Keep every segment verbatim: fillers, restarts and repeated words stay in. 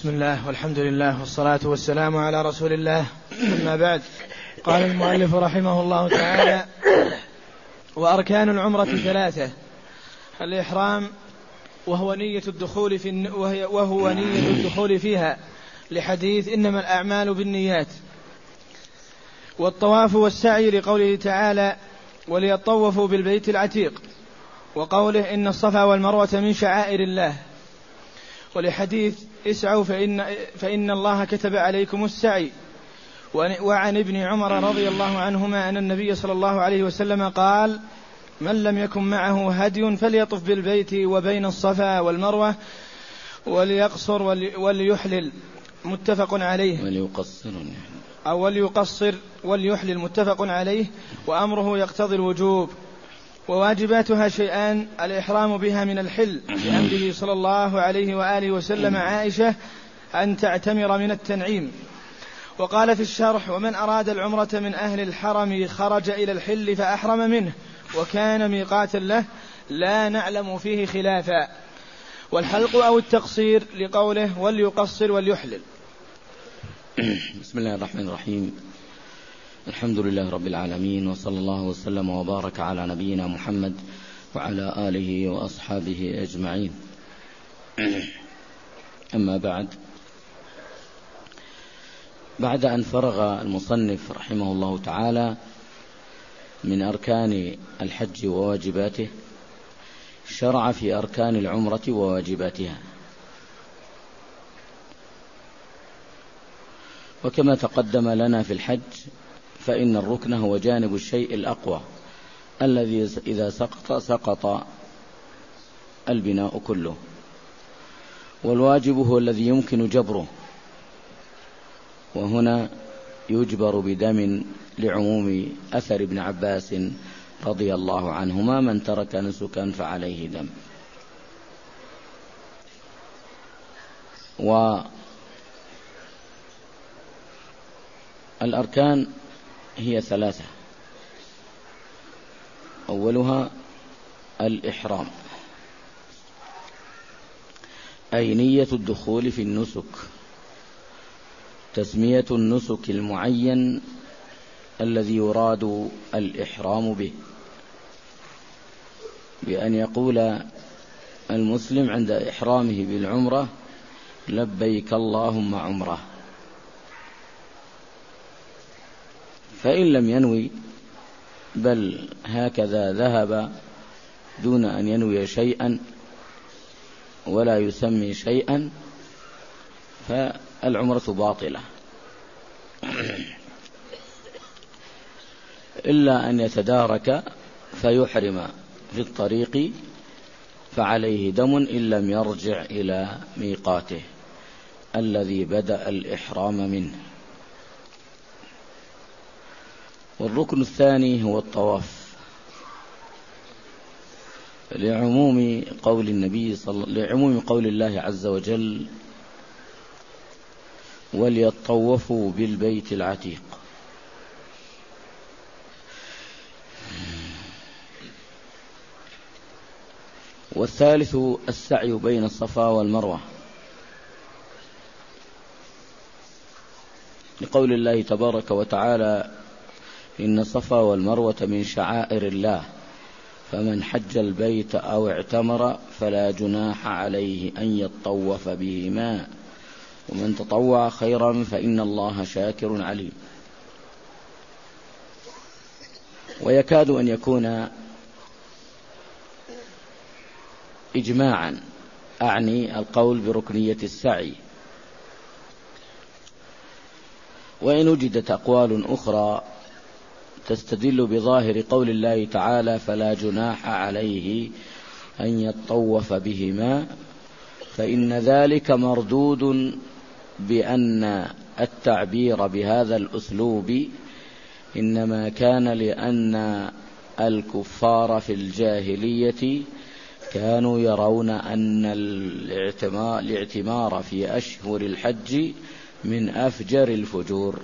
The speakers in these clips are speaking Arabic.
بسم الله والحمد لله والصلاة والسلام على رسول الله. أما بعد، قال المؤلف رحمه الله تعالى: وأركان العمرة ثلاثة: الإحرام وهو نية الدخول في وهو نية الدخول فيها لحديث إنما الأعمال بالنيات، والطواف والسعي لقوله تعالى: وليطوفوا بالبيت العتيق، وقوله: إن الصفا والمروة من شعائر الله، ولحديث: اسعوا فإن, فإن الله كتب عليكم السعي. وعن ابن عمر رضي الله عنهما أن النبي صلى الله عليه وسلم قال: من لم يكن معه هدي فليطف بالبيت وبين الصفا والمروة وليقصر وليحلل، متفق عليه. وليقصر أو وليقصر وليحلل، متفق عليه. وأمره يقتضي الوجوب. وواجباتها شيئان: الإحرام بها من الحل بأمره صلى الله عليه وآله وسلم عائشة أن تعتمر من التنعيم. وقال في الشرح: ومن أراد العمرة من أهل الحرم خرج إلى الحل فأحرم منه وكان ميقاتا له، لا نعلم فيه خلافا. والحلق أو التقصير لقوله: وليقصر وليحلل. بسم الله الرحمن الرحيم. الحمد لله رب العالمين، وصلى الله وسلم وبارك على نبينا محمد وعلى آله وأصحابه أجمعين. أما بعد، بعد أن فرغ المصنف رحمه الله تعالى من أركان الحج وواجباته، شرع في أركان العمرة وواجباتها. وكما تقدم لنا في الحج، فإن الركن هو جانب الشيء الأقوى الذي إذا سقط سقط البناء كله، والواجب هو الذي يمكن جبره، وهنا يجبر بدم لعموم أثر ابن عباس رضي الله عنهما: من ترك نسكا فعليه دم. والأركان هي ثلاثة: أولها الإحرام، أي نية الدخول في النسك، تسمية النسك المعين الذي يراد الإحرام به، بأن يقول المسلم عند إحرامه بالعمرة: لبيك اللهم عمره. فإن لم ينوي، بل هكذا ذهب دون أن ينوي شيئا ولا يسمي شيئا، فالعمرة باطلة، إلا أن يتدارك فيحرم في الطريق فعليه دم إن لم يرجع إلى ميقاته الذي بدأ الإحرام منه. والركن الثاني هو الطواف، لعموم قول النبي صلى لعموم قول الله عز وجل: وليطوفوا بالبيت العتيق. والثالث السعي بين الصفا والمروة، لقول الله تبارك وتعالى: إن الصفا والمروة من شعائر الله، فمن حج البيت أو اعتمر فلا جناح عليه أن يطوف بهما، ومن تطوع خيرا فإن الله شاكر عليم. ويكاد أن يكون إجماعا، أعني القول بركنية السعي، وإن وجدت أقوال أخرى تستدل بظاهر قول الله تعالى: فلا جناح عليه أن يطوف بهما، فإن ذلك مردود بأن التعبير بهذا الأسلوب إنما كان لأن الكفار في الجاهلية كانوا يرون أن الاعتمار في أشهر الحج من أفجر الفجور،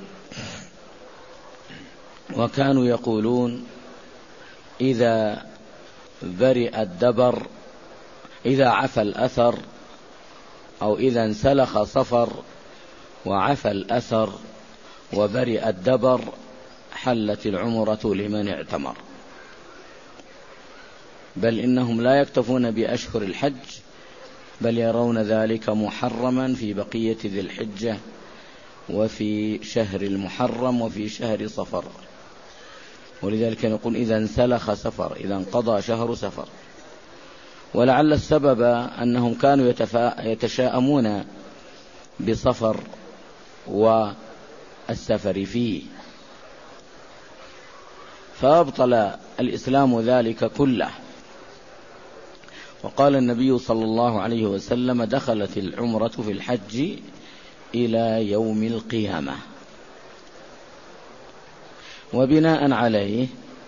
وكانوا يقولون: إذا برئ الدبر، إذا عفى الأثر أو إذا انسلخ صفر وعفى الأثر وبرئ الدبر حلت العمرة لمن اعتمر. بل إنهم لا يكتفون بأشهر الحج، بل يرون ذلك محرما في بقية ذي الحجة وفي شهر المحرم وفي شهر صفر. ولذلك نقول إذا انسلخ صفر، إذا انقضى شهر صفر. ولعل السبب أنهم كانوا يتشاءمون بصفر والسفر فيه، فأبطل الإسلام ذلك كله. وقال النبي صلى الله عليه وسلم: دخلت العمرة في الحج إلى يوم القيامة. وبناء عليه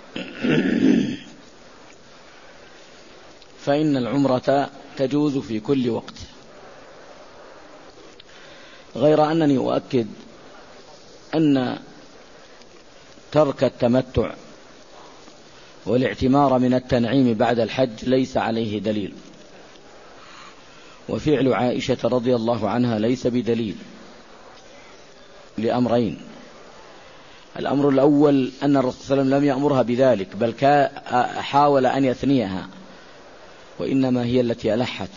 فإن العمرة تجوز في كل وقت، غير أنني أؤكد أن ترك التمتع والاعتمار من التنعيم بعد الحج ليس عليه دليل، وفعل عائشة رضي الله عنها ليس بدليل لأمرين: الأمر الأول أن الرسول صلى الله عليه وسلم لم يأمرها بذلك، بل حاول أن يثنيها، وإنما هي التي ألحت.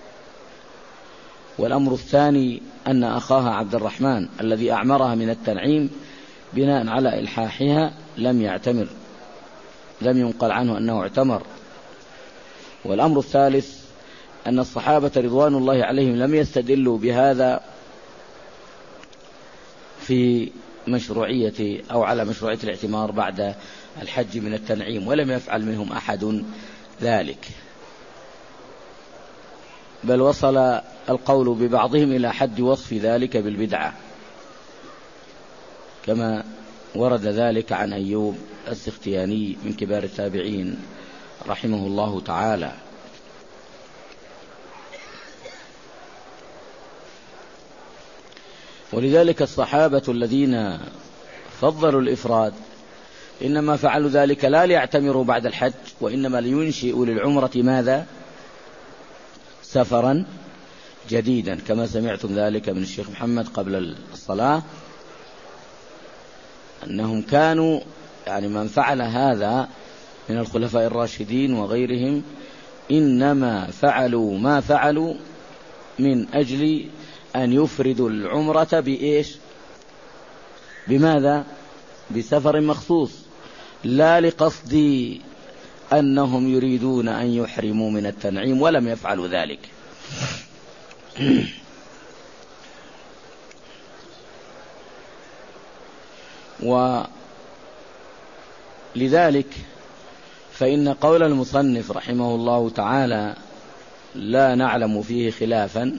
والأمر الثاني أن أخاها عبد الرحمن الذي أعمرها من التنعيم بناء على إلحاحها لم يعتمر، لم ينقل عنه أنه اعتمر. والأمر الثالث أن الصحابة رضوان الله عليهم لم يستدلوا بهذا في مشروعية أو على مشروعية الاعتمار بعد الحج من التنعيم، ولم يفعل منهم أحد ذلك، بل وصل القول ببعضهم إلى حد وصف ذلك بالبدعة، كما ورد ذلك عن أيوب السختياني من كبار التابعين رحمه الله تعالى. ولذلك الصحابة الذين فضلوا الإفراد إنما فعلوا ذلك لا ليعتمروا بعد الحج، وإنما لينشئوا للعمرة ماذا؟ سفرا جديدا، كما سمعتم ذلك من الشيخ محمد قبل الصلاة، أنهم كانوا يعني من فعل هذا من الخلفاء الراشدين وغيرهم إنما فعلوا ما فعلوا من أجل أن يفردوا العمرة بإيش؟ بماذا؟ بسفر مخصوص، لا لقصد أنهم يريدون أن يحرموا من التنعيم، ولم يفعلوا ذلك. ولذلك فإن قول المصنف رحمه الله تعالى لا نعلم فيه خلافا،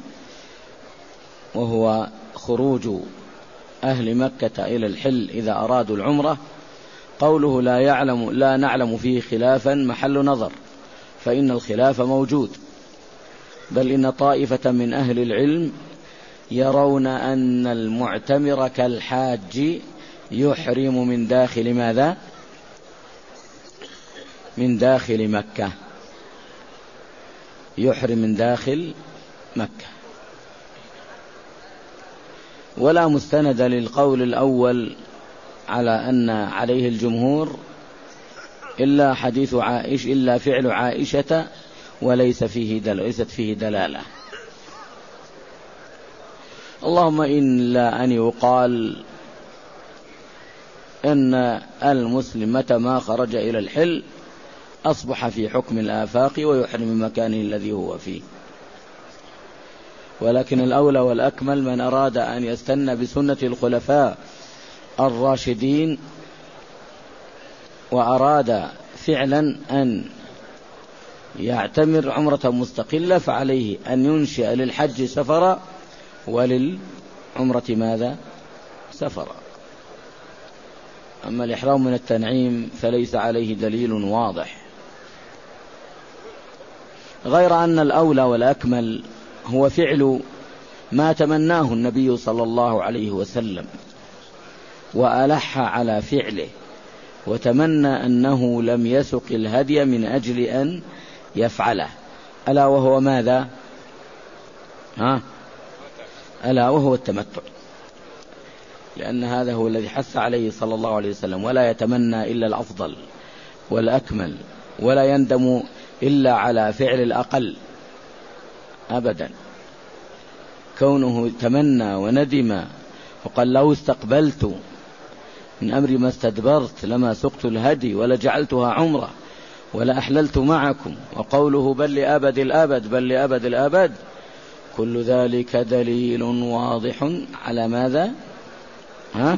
وهو خروج أهل مكة إلى الحل إذا أرادوا العمرة، قوله لا يعلم لا نعلم فيه خلافا محل نظر، فإن الخلاف موجود، بل إن طائفة من أهل العلم يرون أن المعتمر كالحاج يحرم من داخل ماذا؟ من داخل مكة، يحرم من داخل مكة. ولا مستند للقول الأول على أن عليه الجمهور إلا حديث عائشة، إلا فعل عائشة، وليس فيه دل... ليست فيه دلالة. اللهم إلا أن يقال أن المسلم متى ما خرج إلى الحل أصبح في حكم الآفاق ويحرم من مكانه الذي هو فيه. ولكن الأولى والأكمل من أراد أن يستنى بسنة الخلفاء الراشدين وأراد فعلا أن يعتمر عمرة مستقلة، فعليه أن ينشئ للحج سفرا وللعمرة ماذا؟ سفرا. أما الإحرام من التنعيم فليس عليه دليل واضح، غير أن الأولى والأكمل هو فعل ما تمناه النبي صلى الله عليه وسلم وألح على فعله، وتمنى أنه لم يسق الهدي من أجل أن يفعله، ألا وهو ماذا؟ ها؟ ألا وهو التمتع، لأن هذا هو الذي حث عليه صلى الله عليه وسلم، ولا يتمنى إلا الأفضل والأكمل، ولا يندم إلا على فعل الأقل أبدا. كونه تمنى وندم وقال لو استقبلت من أمري ما استدبرت لما سقت الهدي ولا جعلتها عمرة ولا أحللت معكم، وقوله بل لأبد الأبد بل لأبد الأبد، كل ذلك دليل واضح على ماذا؟ ها؟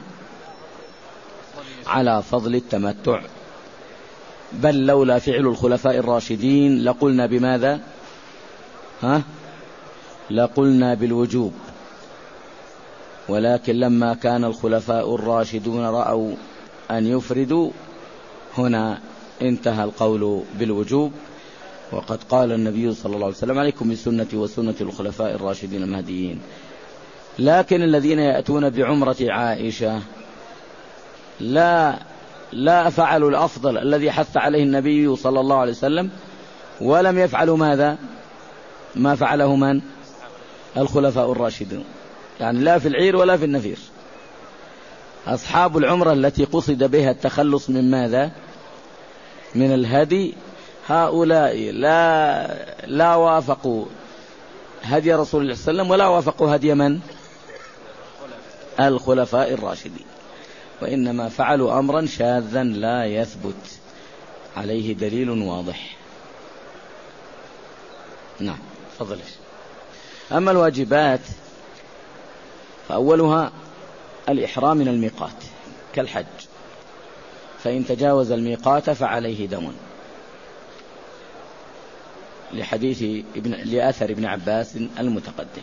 على فضل التمتع. بل لولا فعل الخلفاء الراشدين لقلنا بماذا؟ ها؟ لقلنا بالوجوب، ولكن لما كان الخلفاء الراشدون رأوا أن يفردوا هنا انتهى القول بالوجوب. وقد قال النبي صلى الله عليه وسلم عليكم بسنتي وسنة الخلفاء الراشدين المهديين. لكن الذين يأتون بعمرة عائشة لا لا فعلوا الأفضل الذي حث عليه النبي صلى الله عليه وسلم، ولم يفعلوا ماذا؟ ما فعله من؟ الخلفاء الراشدون، يعني لا في العير ولا في النفير. أصحاب العمرة التي قصد بها التخلص من ماذا؟ من الهدي، هؤلاء لا لا وافقوا هدي رسول الله صلى الله عليه وسلم ولا وافقوا هدي من؟ الخلفاء الراشدين، وإنما فعلوا أمرا شاذا لا يثبت عليه دليل واضح. نعم تفضل. أما الواجبات فأولها الإحرام من الميقات كالحج، فإن تجاوز الميقات فعليه دم، لحديث ابن لأثر ابن عباس المتقدم.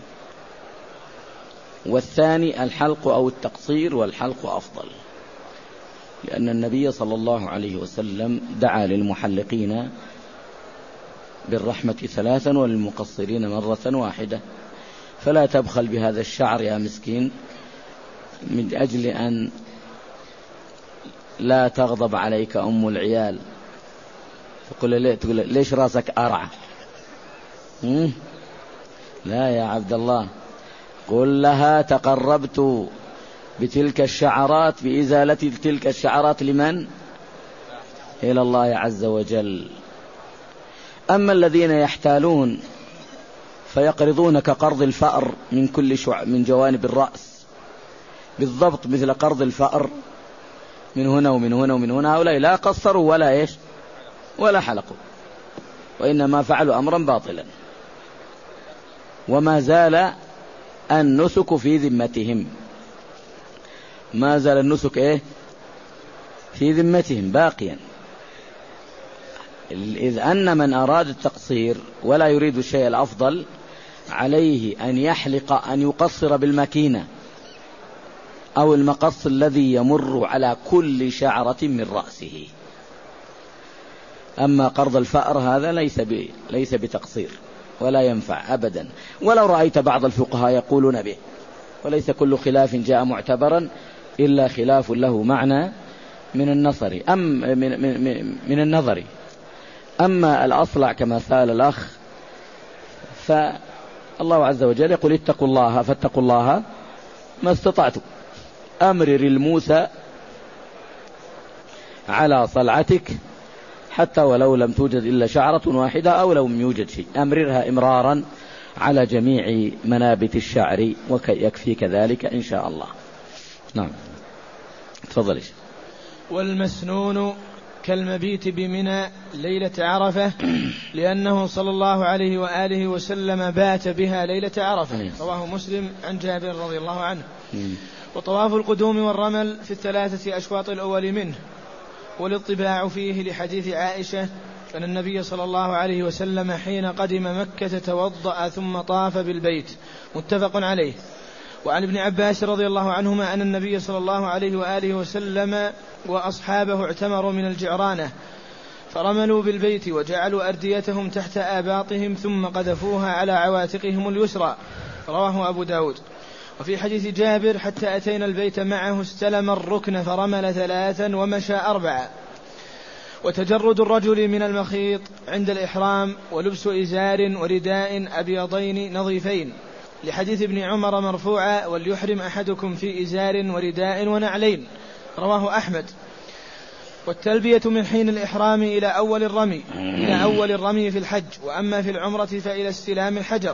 والثاني الحلق أو التقصير، والحلق أفضل، لأن النبي صلى الله عليه وسلم دعا للمحلقين بالرحمة ثلاثا وللمقصرين مرة واحدة. فلا تبخل بهذا الشعر يا مسكين، من أجل أن لا تغضب عليك أم العيال تقول ليش راسك أرعى؟ لا يا عبد الله، قل لها تقربت بتلك الشعرات بإزالة تلك الشعرات لمن؟ إلى الله عز وجل. أما الذين يحتالون فيقرضونك قرض الفأر من كل شع من جوانب الرأس بالضبط مثل قرض الفأر من هنا ومن هنا ومن هنا، هؤلاء لا قصروا ولا إيش ولا حلقوا، وإنما فعلوا أمرا باطلا، وما زال النسك في ذمتهم، ما زال النسك إيه في ذمتهم باقيا. إذ أن من أراد التقصير ولا يريد الشيء الأفضل عليه أن يحلق أن يقصر بالمكينة أو المقص الذي يمر على كل شعرة من رأسه. أما قرض الفأر هذا ليس ليس بتقصير ولا ينفع أبدا، ولو رأيت بعض الفقهاء يقولون به، وليس كل خلاف جاء معتبرا إلا خلاف له معنى من النظر أم من, من, من النظر. أما الأصلع كما سأل الأخ، فالله عز وجل يقول اتقوا الله فاتقوا الله ما استطعتم، أمرر الموسى على صلعتك حتى ولو لم توجد إلا شعرة واحدة أو لو لم يوجد شيء، أمررها إمرارا على جميع منابت الشعر ويكفي كذلك إن شاء الله. نعم تفضل. والمسنون كالمبيت بمنى ليلة عرفة، لأنه صلى الله عليه وآله وسلم بات بها ليلة عرفة، رواه مسلم عن جابر رضي الله عنه. وطواف القدوم والرمل في الثلاثة أشواط الأول منه، والاطباع فيه لحديث عائشة أن النبي صلى الله عليه وسلم حين قدم مكة توضأ ثم طاف بالبيت، متفق عليه. وعن ابن عباس رضي الله عنهما أن النبي صلى الله عليه وآله وسلم وأصحابه اعتمروا من الجعرانة فرملوا بالبيت وجعلوا أرديتهم تحت آباطهم ثم قذفوها على عواتقهم اليسرى، رواه أبو داود. وفي حديث جابر حتى أتينا البيت معه استلم الركن فرمل ثلاثا ومشى أربعا. وتجرد الرجل من المخيط عند الإحرام ولبس إزار ورداء أبيضين نظيفين، لحديث ابن عمر مرفوعا وليحرم أحدكم في إزار ورداء ونعلين، رواه أحمد. والتلبية من حين الإحرام إلى أول الرمي إلى أول الرمي في الحج، وأما في العمرة فإلى استلام الحجر،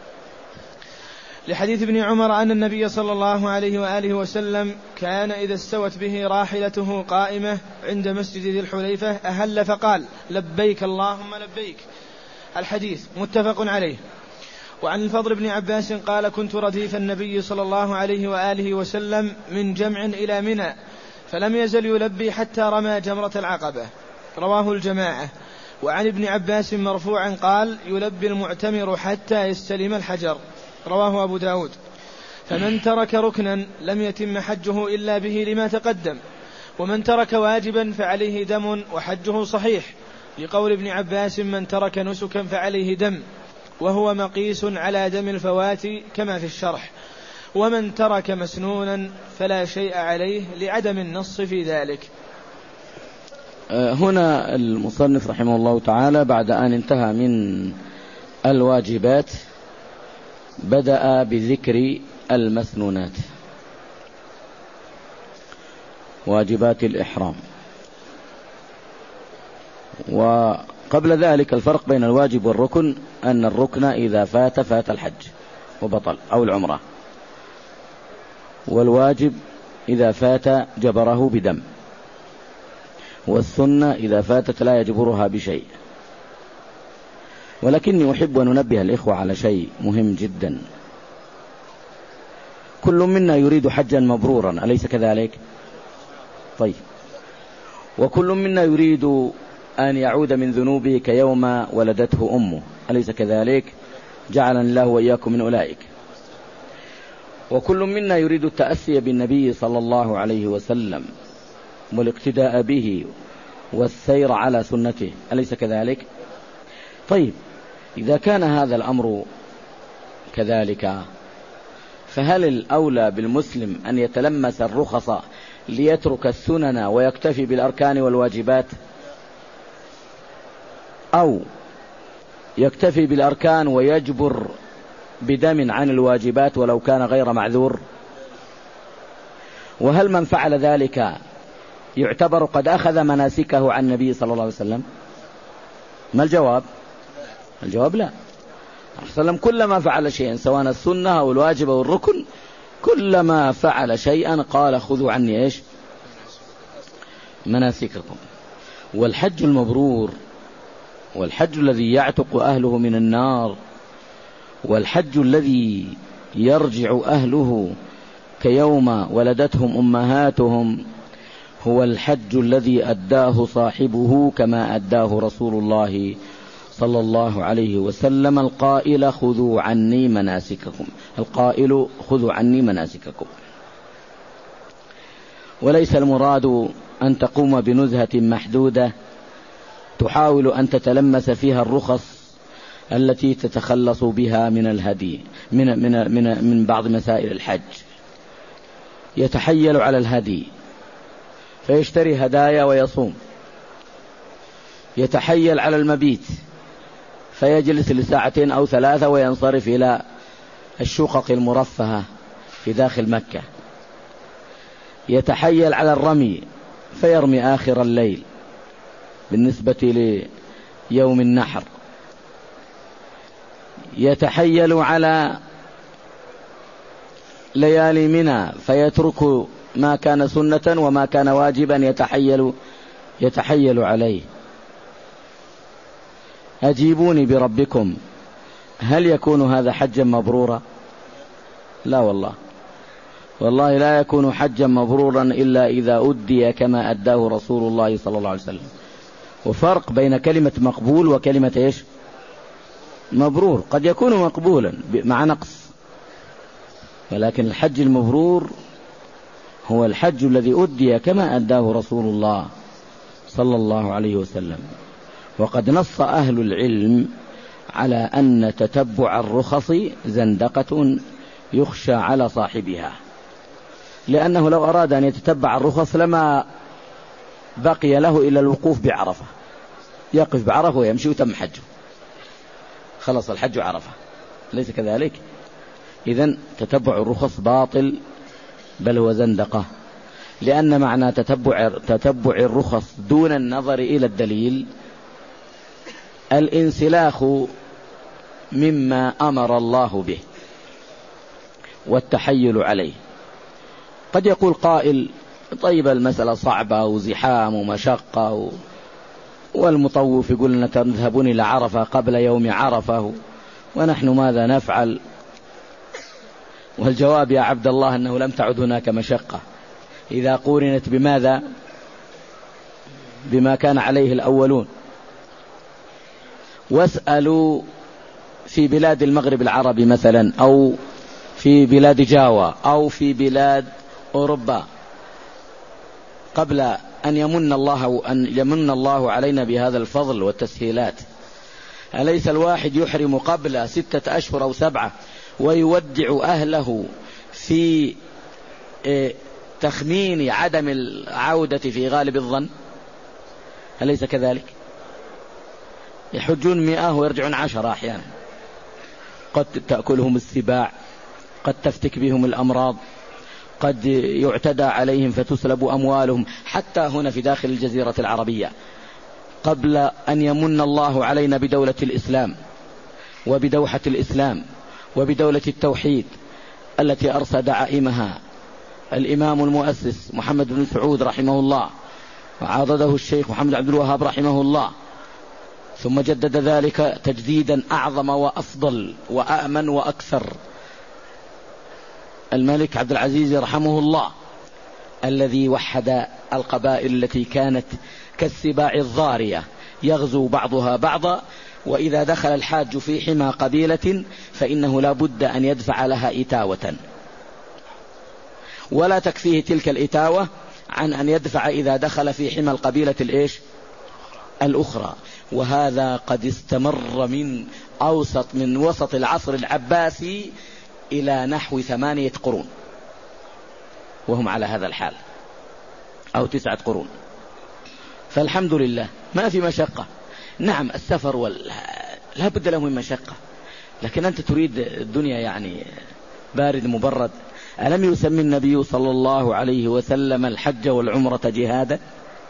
لحديث ابن عمر أن النبي صلى الله عليه وآله وسلم كان إذا استوت به راحلته قائمة عند مسجد ذي الحليفة أهل فقال لبيك اللهم لبيك. الحديث متفق عليه. وعن الفضل بن عباس قال كنت رديف النبي صلى الله عليه وآله وسلم من جمع إلى منى فلم يزل يلبي حتى رمى جمرة العقبة، رواه الجماعة. وعن ابن عباس مرفوعا قال يلبي المعتمر حتى يستلم الحجر، رواه أبو داود. فمن ترك ركنا لم يتم حجه إلا به لما تقدم، ومن ترك واجبا فعليه دم وحجه صحيح، لقول ابن عباس من ترك نسكا فعليه دم، وهو مقيس على دم الفوات كما في الشرح. ومن ترك مسنونا فلا شيء عليه لعدم النص في ذلك. هنا المصنف رحمه الله تعالى بعد أن انتهى من الواجبات بدأ بذكر المسنونات، واجبات الإحرام. وقبل ذلك الفرق بين الواجب والركن أن الركن إذا فات فات الحج وبطل أو العمرة، والواجب إذا فات جبره بدم، والسنة إذا فاتت لا يجبرها بشيء. ولكني أحب أن ننبه الإخوة على شيء مهم جدا. كل منا يريد حجا مبرورا، أليس كذلك؟ طيب، وكل منا يريد أن يعود من ذنوبه كيوم ولدته أمه، أليس كذلك؟ جعلني الله وإياكم من أولئك. وكل منا يريد التأسي بالنبي صلى الله عليه وسلم والاقتداء به والسير على سنته، أليس كذلك؟ طيب، إذا كان هذا الأمر كذلك فهل الأولى بالمسلم أن يتلمس الرخص ليترك السنن ويكتفي بالأركان والواجبات، أو يكتفي بالأركان ويجبر بدم عن الواجبات ولو كان غير معذور؟ وهل من فعل ذلك يعتبر قد أخذ مناسكه عن النبي صلى الله عليه وسلم؟ ما الجواب؟ الجواب لا. الرسول صلى الله عليه وسلم كلما فعل شيئا سواء السنة أو الواجب أو الركن، كلما فعل شيئا قال خذوا عني إيش؟ مناسككم. والحج المبرور، والحج الذي يعتق أهله من النار، والحج الذي يرجع أهله كيوم ولدتهم أمهاتهم، هو الحج الذي أداه صاحبه كما أداه رسول الله صلى الله عليه وسلم القائل خذوا عني مناسككم، القائل خذوا عني مناسككم. وليس المراد أن تقوم بنزهة محدودة تحاول أن تتلمس فيها الرخص التي تتخلص بها من الهدي من, من, من, من بعض مسائل الحج. يتحيل على الهدي فيشتري هدايا ويصوم، يتحيل على المبيت فيجلس لساعتين أو ثلاثة وينصرف إلى الشقق المرفهة في داخل مكة، يتحيل على الرمي فيرمي آخر الليل بالنسبة ليوم النحر، يتحيل على ليالي منى فيترك ما كان سنة وما كان واجبا يتحيل يتحيل عليه. أجيبوني بربكم، هل يكون هذا حجا مبرورا؟ لا والله، والله لا يكون حجا مبرورا إلا إذا أدي كما أداه رسول الله صلى الله عليه وسلم. وفرق بين كلمة مقبول وكلمة إيش؟ مبرور. قد يكون مقبولا مع نقص، ولكن الحج المبرور هو الحج الذي أدي كما أداه رسول الله صلى الله عليه وسلم. وقد نص أهل العلم على أن تتبع الرخص زندقة يخشى على صاحبها، لأنه لو أراد أن يتتبع الرخص لما بقي له إلى الوقوف بعرفة، يقف بعرفة ويمشي وتم حجه، خلص الحج عرفة، ليس كذلك؟ إذن تتبع الرخص باطل بل هو زندقة، لأن معنى تتبع, تتبع الرخص دون النظر إلى الدليل الانسلاخ مما أمر الله به والتحيل عليه. قد يقول قائل طيب المسألة صعبة وزحام ومشقة و... والمطوف يقول لنا تذهبون إلى عرفة قبل يوم عرفة ونحن ماذا نفعل؟ والجواب يا عبد الله أنه لم تعد هناك مشقة إذا قورنت بماذا؟ بما كان عليه الأولون. واسألوا في بلاد المغرب العربي مثلا، أو في بلاد جاوا، أو في بلاد أوروبا، قبل أن يمن الله أن يمن الله علينا بهذا الفضل والتسهيلات، أليس الواحد يحرم قبل ستة أشهر أو سبعة ويودع أهله في تخمين عدم العودة في غالب الظن؟ أليس كذلك؟ يحجون مئة ويرجعون عشرة أحيانا، قد تأكلهم السباع، قد تفتك بهم الأمراض، قد يعتدى عليهم فتسلب أموالهم، حتى هنا في داخل الجزيرة العربية قبل أن يمن الله علينا بدولة الإسلام وبدوحة الإسلام وبدولة التوحيد التي أرسى دعائمها الإمام المؤسس محمد بن سعود رحمه الله، وعاضده الشيخ محمد عبد الوهاب رحمه الله، ثم جدد ذلك تجديدا أعظم وأفضل وأأمن وأكثر الملك عبد العزيز رحمه الله، الذي وحد القبائل التي كانت كالسباع الضارية يغزو بعضها بعضا، وإذا دخل الحاج في حمى قبيلة فإنه لا بد أن يدفع لها إتاوة، ولا تكفيه تلك الإتاوة عن أن يدفع إذا دخل في حمى القبيلة الإيش الأخرى. وهذا قد استمر من أوسط من وسط العصر العباسي إلى نحو ثمانية قرون وهم على هذا الحال، أو تسعة قرون. فالحمد لله ما في مشقة. نعم السفر وال... لا بد له من مشقة، لكن أنت تريد الدنيا يعني بارد مبرد. ألم يسمي النبي صلى الله عليه وسلم الحج والعمرة جهادا؟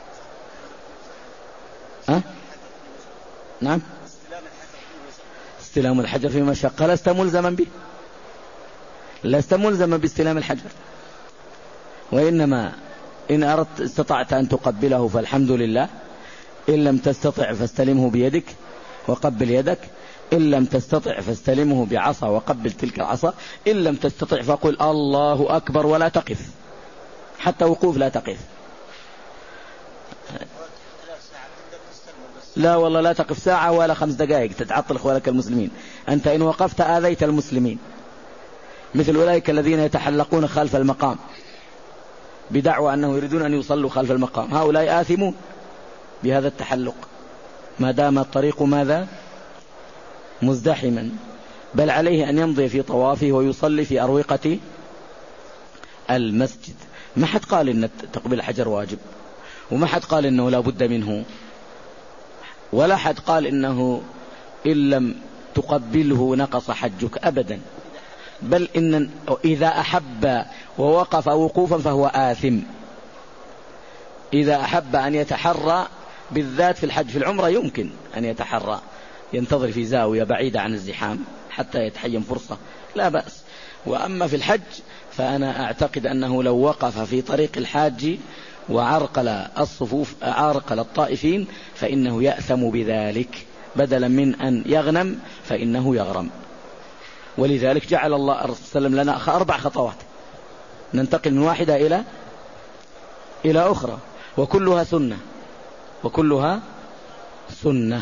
أه؟ نعم استلام الحجر في مشقة، لست ملزما به، لست ملزما باستلام الحجر، وإنما إن أردت استطعت أن تقبله فالحمد لله، إن لم تستطع فاستلمه بيدك وقبل يدك، إن لم تستطع فاستلمه بعصا وقبل تلك العصا، إن لم تستطع فقل الله أكبر ولا تقف، حتى وقوف لا تقف. لا والله لا تقف ساعة ولا خمس دقائق تتعطل إخوانك المسلمين، أنت إن وقفت آذيت المسلمين، مثل أولئك الذين يتحلقون خلف المقام بدعوى أنه يريدون أن يصلوا خلف المقام، هؤلاء آثمون بهذا التحلق ما دام الطريق ماذا مزدحما، بل عليه أن يمضي في طوافه ويصلي في أروقة المسجد. ما حد قال إن تقبيل الحجر واجب، وما حد قال إنه لا بد منه، ولا حد قال إنه إن لم تقبله نقص حجك أبدا، بل إن إذا أحب ووقف وقوفا فهو آثم. إذا أحب أن يتحرى بالذات في الحج، في العمرة يمكن أن يتحرى ينتظر في زاوية بعيدة عن الزحام حتى يتحين فرصة، لا بأس. وأما في الحج فأنا أعتقد أنه لو وقف في طريق الحاج وعرقل الصفوف عرقل الطائفين فإنه يأثم بذلك، بدلا من أن يغنم فإنه يغرم. ولذلك جعل الله الرسول صلى الله عليه وسلم لنا أربع خطوات ننتقل من واحدة إلى إلى أخرى، وكلها سنة وكلها سنة.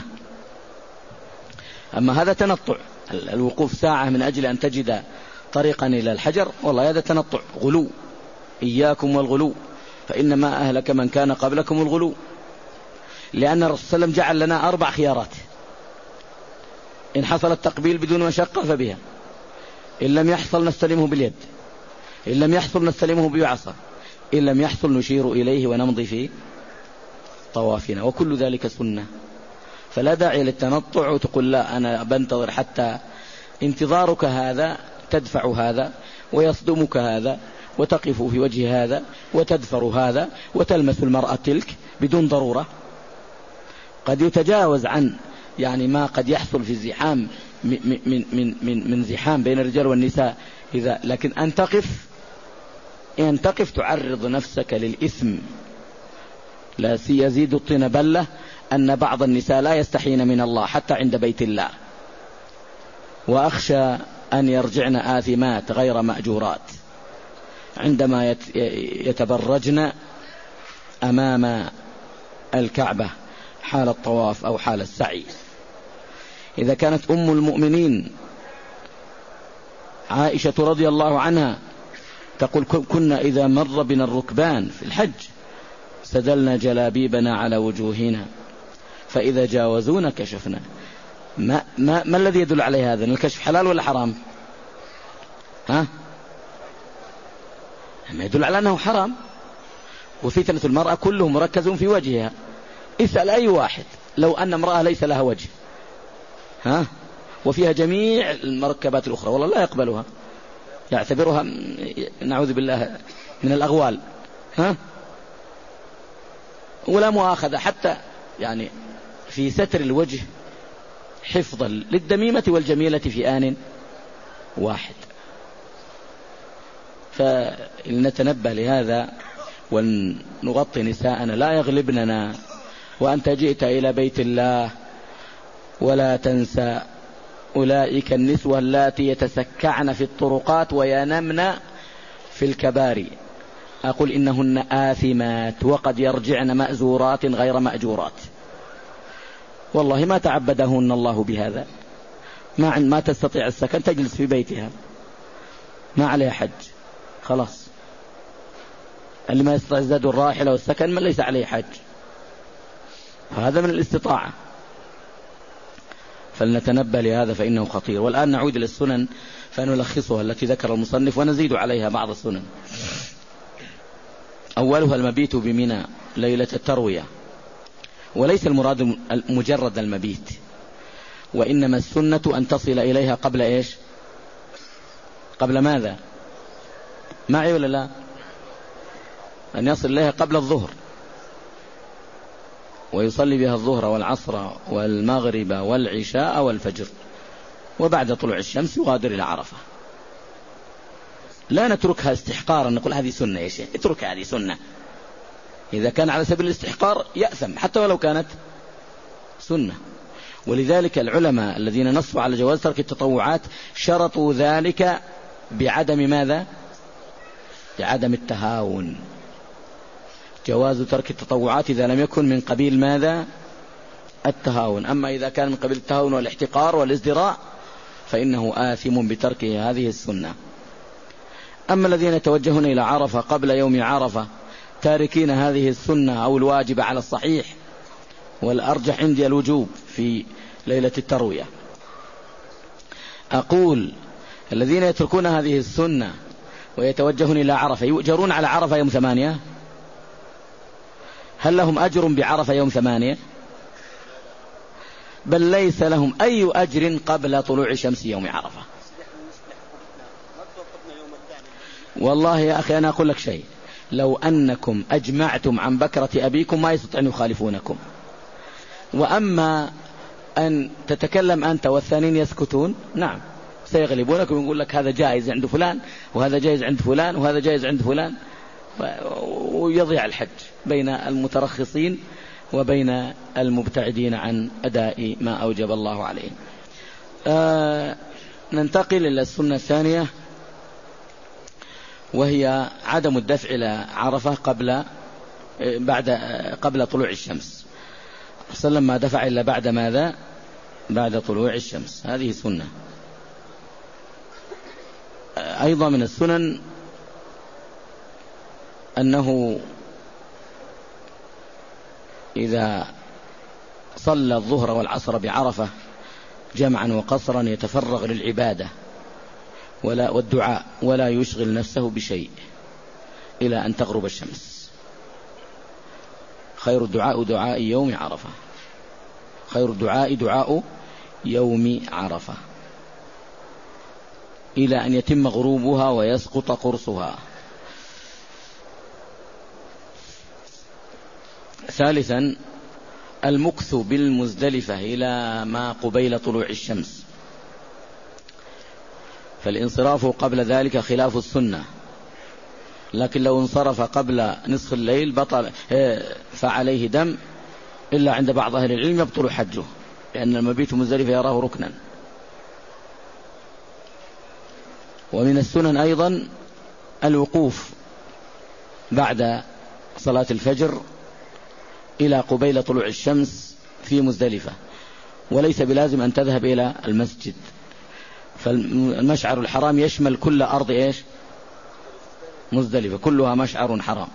أما هذا تنطع، الوقوف ساعة من أجل أن تجد طريقا إلى الحجر، والله هذا تنطع غلو. إياكم والغلو فإنما أهلك من كان قبلكم الغلو، لأن الرسول صلى الله عليه وسلم جعل لنا أربع خيارات: إن حصل التقبيل بدون مشقة فبها، إن لم يحصل نستلمه باليد، إن لم يحصل نستلمه بعصا، إن لم يحصل نشير إليه ونمضي في طوافنا، وكل ذلك سنة. فلا داعي للتنطع وتقول لا أنا بنتظر، حتى انتظارك هذا تدفع هذا ويصدمك هذا وتقف في وجه هذا وتدفر هذا وتلمس المرأة تلك بدون ضرورة. قد يتجاوز عن يعني ما قد يحصل في الزحام من, من, من, من, من زحام بين الرجال والنساء إذا، لكن أن تقف أن تقف تعرض نفسك للإثم. لا يزيد الطين بلة أن بعض النساء لا يستحين من الله حتى عند بيت الله، وأخشى أن يرجعن آثمات غير مأجورات عندما يتبرجن أمام الكعبة حال الطواف أو حال السعي. إذا كانت أم المؤمنين عائشة رضي الله عنها تقول كنا إذا مر بنا الركبان في الحج سدلنا جلابيبنا على وجوهنا فإذا جاوزونا كشفنا. ما, ما, ما الذي يدل عليه هذا؟ الكشف حلال ولا حرام؟ ها؟ ما يدل على أنه حرام. وفتنة المرأة كله مركز في وجهها. اسأل أي واحد لو أن امرأة ليس لها وجه ها وفيها جميع المركبات الأخرى والله لا يقبلها، يعتبرها نعوذ بالله من الأغوال ها ولا مؤاخذة حتى يعني في ستر الوجه حفظا للدميمة والجميلة في آن واحد. فلنتنبه لهذا ونغطي نساءنا لا يغلبننا. وأنت جئت إلى بيت الله ولا تنسى أولئك النسوة اللاتي يتسكعن في الطرقات وينمن في الكباري، أقول إنهن آثمات وقد يرجعن مأزورات غير مأجورات. والله ما تعبدهن الله بهذا. ما ما تستطيع السكن تجلس في بيتها ما عليها حج خلاص. اللي ما يستطيع يزداد الراحلة والسكن من ليس عليه حج، هذا من الاستطاعة. فلنتنبه لهذا فإنه خطير. والآن نعود إلى السنن فنلخصها التي ذكر المصنف ونزيد عليها بعض السنن. أولها المبيت بمنى ليلة التروية، وليس المراد مجرد المبيت، وإنما السنة أن تصل إليها قبل إيش؟ قبل ماذا؟ معي ولا لا؟ أن يصل إليها قبل الظهر ويصلي بها الظهر والعصر والمغرب والعشاء والفجر، وبعد طلوع الشمس يغادر إلى عرفة. لا نتركها استحقارا نقول هذه سنة يا شيخ، اترك هذه سنة. إذا كان على سبيل الاستحقار يأثم حتى ولو كانت سنة. ولذلك العلماء الذين نصوا على جواز ترك التطوعات شرطوا ذلك بعدم ماذا؟ بعدم التهاون. جواز ترك التطوعات إذا لم يكن من قبيل ماذا؟ التهاون. أما إذا كان من قبيل التهاون والاحتقار والازدراء فإنه آثم بتركه هذه السنة. أما الذين يتوجهون إلى عرفة قبل يوم عرفة تاركين هذه السنة أو الواجب على الصحيح، والأرجح عندي الوجوب في ليلة التروية. أقول الذين يتركون هذه السنة ويتوجهون إلى عرفة يؤجرون على عرفة يوم ثمانية؟ هل لهم أجر بعرفة يوم ثمانية؟ بل ليس لهم أي أجر قبل طلوع شمس يوم عرفة. والله يا أخي أنا أقول لك شيء، لو أنكم أجمعتم عن بكرة أبيكم ما يستطيعون يخالفونكم. وأما أن تتكلم أنت والثانين يسكتون، نعم سيغلبونكم ويقول لك هذا جائز عند فلان وهذا جائز عند فلان وهذا جائز عند فلان، ويضيع الحج بين المترخصين وبين المبتعدين عن أداء ما أوجب الله عليه. آه ننتقل إلى السنة الثانية وهي عدم الدفع إلى عرفة قبل بعد قبل طلوع الشمس. صلى الله عليه وسلم ما دفع إلا بعد ماذا؟ بعد طلوع الشمس. هذه سنة. أيضا من السنن أنه إذا صلى الظهر والعصر بعرفة جمعا وقصرا يتفرغ للعبادة ولا والدعاء ولا يشغل نفسه بشيء إلى أن تغرب الشمس. خير الدعاء دعاء يوم عرفة، خير الدعاء دعاء يوم عرفة. إلى أن يتم غروبها ويسقط قرصها. ثالثا المكث بالمزدلفة إلى ما قبيل طلوع الشمس، فالانصراف قبل ذلك خلاف السنة، لكن لو انصرف قبل نصف الليل بطل فعليه دم، إلا عند بعض أهل العلم يبطل حجه، لأن المبيت مزدلفة يراه ركنا. ومن السنن أيضا الوقوف بعد صلاة الفجر إلى قبيل طلوع الشمس في مزدلفة، وليس بلازم أن تذهب إلى المسجد، فالمشعر الحرام يشمل كل أرض إيش؟ مزدلفة، كلها مشعر حرام.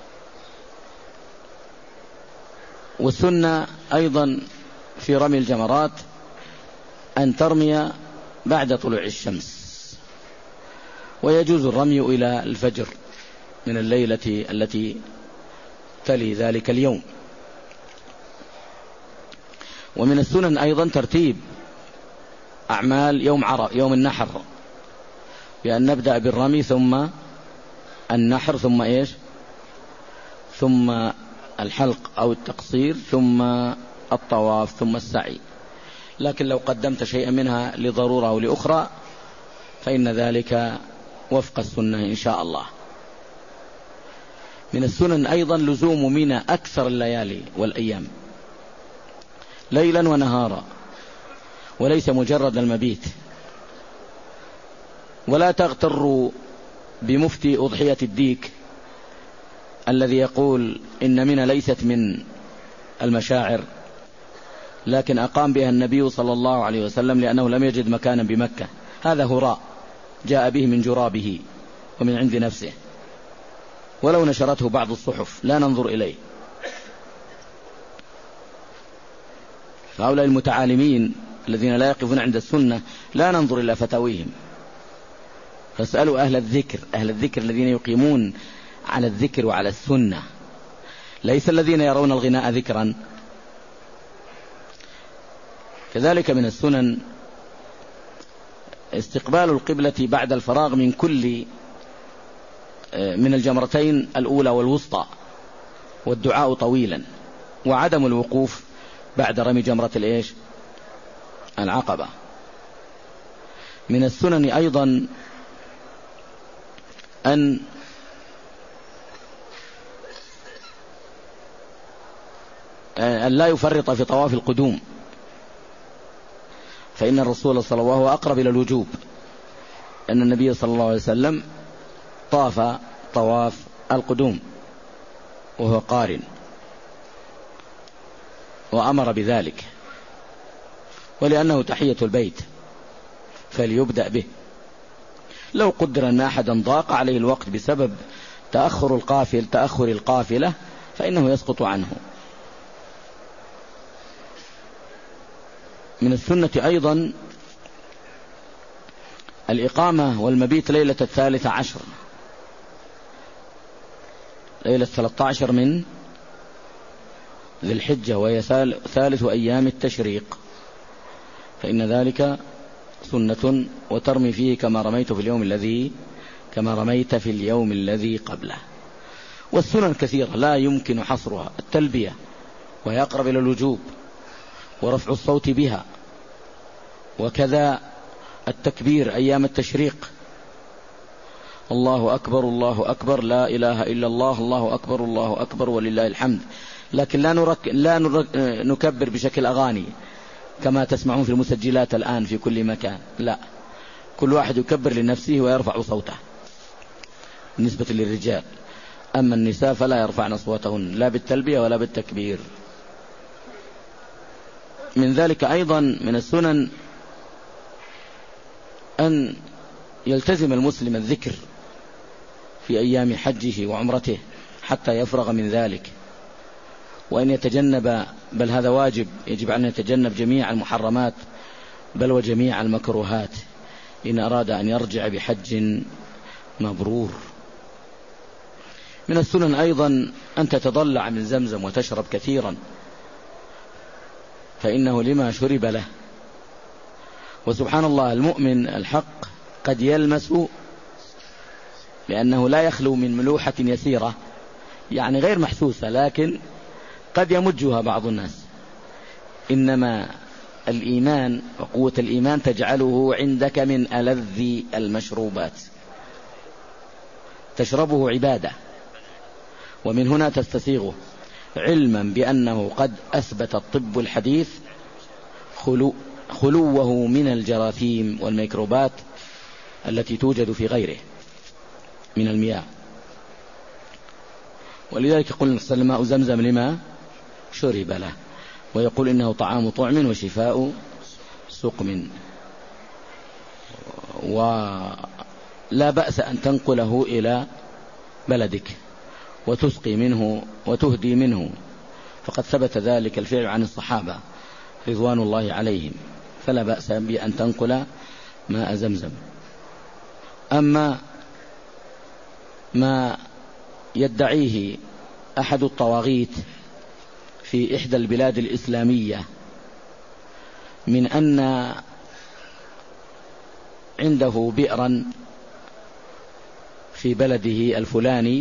والسنة أيضا في رمي الجمرات أن ترمي بعد طلوع الشمس، ويجوز الرمي إلى الفجر من الليلة التي تلي ذلك اليوم. ومن السنن أيضا ترتيب أعمال يوم عرفة يوم النحر، بأن نبدأ بالرمي ثم النحر ثم إيش؟ ثم الحلق أو التقصير ثم الطواف ثم السعي. لكن لو قدمت شيئا منها لضرورة أو لأخرى فإن ذلك وفق السنة إن شاء الله. من السنن أيضا لزوم منى أكثر الليالي والأيام ليلا ونهارا، وليس مجرد المبيت. ولا تغتروا بمفتي أضحية الديك الذي يقول إن منى ليست من المشاعر، لكن أقام بها النبي صلى الله عليه وسلم لأنه لم يجد مكانا بمكة. هذا هراء جاء به من جرابه ومن عند نفسه، ولو نشرته بعض الصحف لا ننظر إليه. فهؤلاء المتعالمين الذين لا يقفون عند السنة لا ننظر إلى فتاويهم، فاسألوا أهل الذكر، أهل الذكر الذين يقيمون على الذكر وعلى السنة، ليس الذين يرون الغناء ذكرا. كذلك من السنن استقبال القبلة بعد الفراغ من كل من الجمرتين الأولى والوسطى، والدعاء طويلا، وعدم الوقوف بعد رمي جمرة الإيش؟ العقبة. من السنن أيضا أن أن لا يفرط في طواف القدوم، فإن الرسول صلى الله عليه وسلم أقرب إلى الوجوب، أن النبي صلى الله عليه وسلم طاف طواف القدوم وهو قارن وأمر بذلك، ولأنه تحية البيت فليبدأ به. لو قدر أن أحدا ضاق عليه الوقت بسبب تأخر القافل تأخر القافلة فإنه يسقط عنه. من السنة أيضا الإقامة والمبيت ليلة الثالثة عشر، ليلة ثلاثة عشر من ذي الحجة، وهي ثالث أيام التشريق، فإن ذلك سنة، وترمي فيه كما رميت في اليوم الذي كما رميت في اليوم الذي قبله. والسنن كثيرة لا يمكن حصرها، التلبية وهي أقرب إلى الوجوب، ورفع الصوت بها، وكذا التكبير أيام التشريق، الله أكبر الله أكبر لا إله إلا الله الله أكبر الله أكبر ولله الحمد. لكن لا, نرك لا نرك نكبر بشكل أغاني كما تسمعون في المسجلات الآن في كل مكان، لا، كل واحد يكبر لنفسه ويرفع صوته بالنسبة للرجال، أما النساء فلا يرفعن أصواتهن لا بالتلبية ولا بالتكبير. من ذلك أيضا من السنن أن يلتزم المسلم الذكر في أيام حجه وعمرته حتى يفرغ من ذلك، وأن يتجنب، بل هذا واجب، يجب أن يتجنب جميع المحرمات بل وجميع المكروهات إن أراد أن يرجع بحج مبرور. من السنن أيضا أن تتضلع من زمزم وتشرب كثيرا، فإنه لما شرب له. وسبحان الله المؤمن الحق قد يلمس، لأنه لا يخلو من ملوحة يسيرة يعني غير محسوسة، لكن قد يمجها بعض الناس. إنما الإيمان وقوة الإيمان تجعله عندك من ألذ المشروبات، تشربه عبادة، ومن هنا تستسيغه، علما بأنه قد أثبت الطب الحديث خلو خلوه من الجراثيم والميكروبات التي توجد في غيره من المياه. ولذلك يقول ماء زمزم لما شرب له، ويقول إنه طعام طعم وشفاء سقم. ولا بأس أن تنقله إلى بلدك وتسقي منه وتهدي منه، فقد ثبت ذلك الفعل عن الصحابة رضوان الله عليهم، فلا بأس بأن تنقل ماء زمزم. أما ما يدعيه أحد الطواغيت في إحدى البلاد الإسلامية من أن عنده بئرا في بلده الفلاني،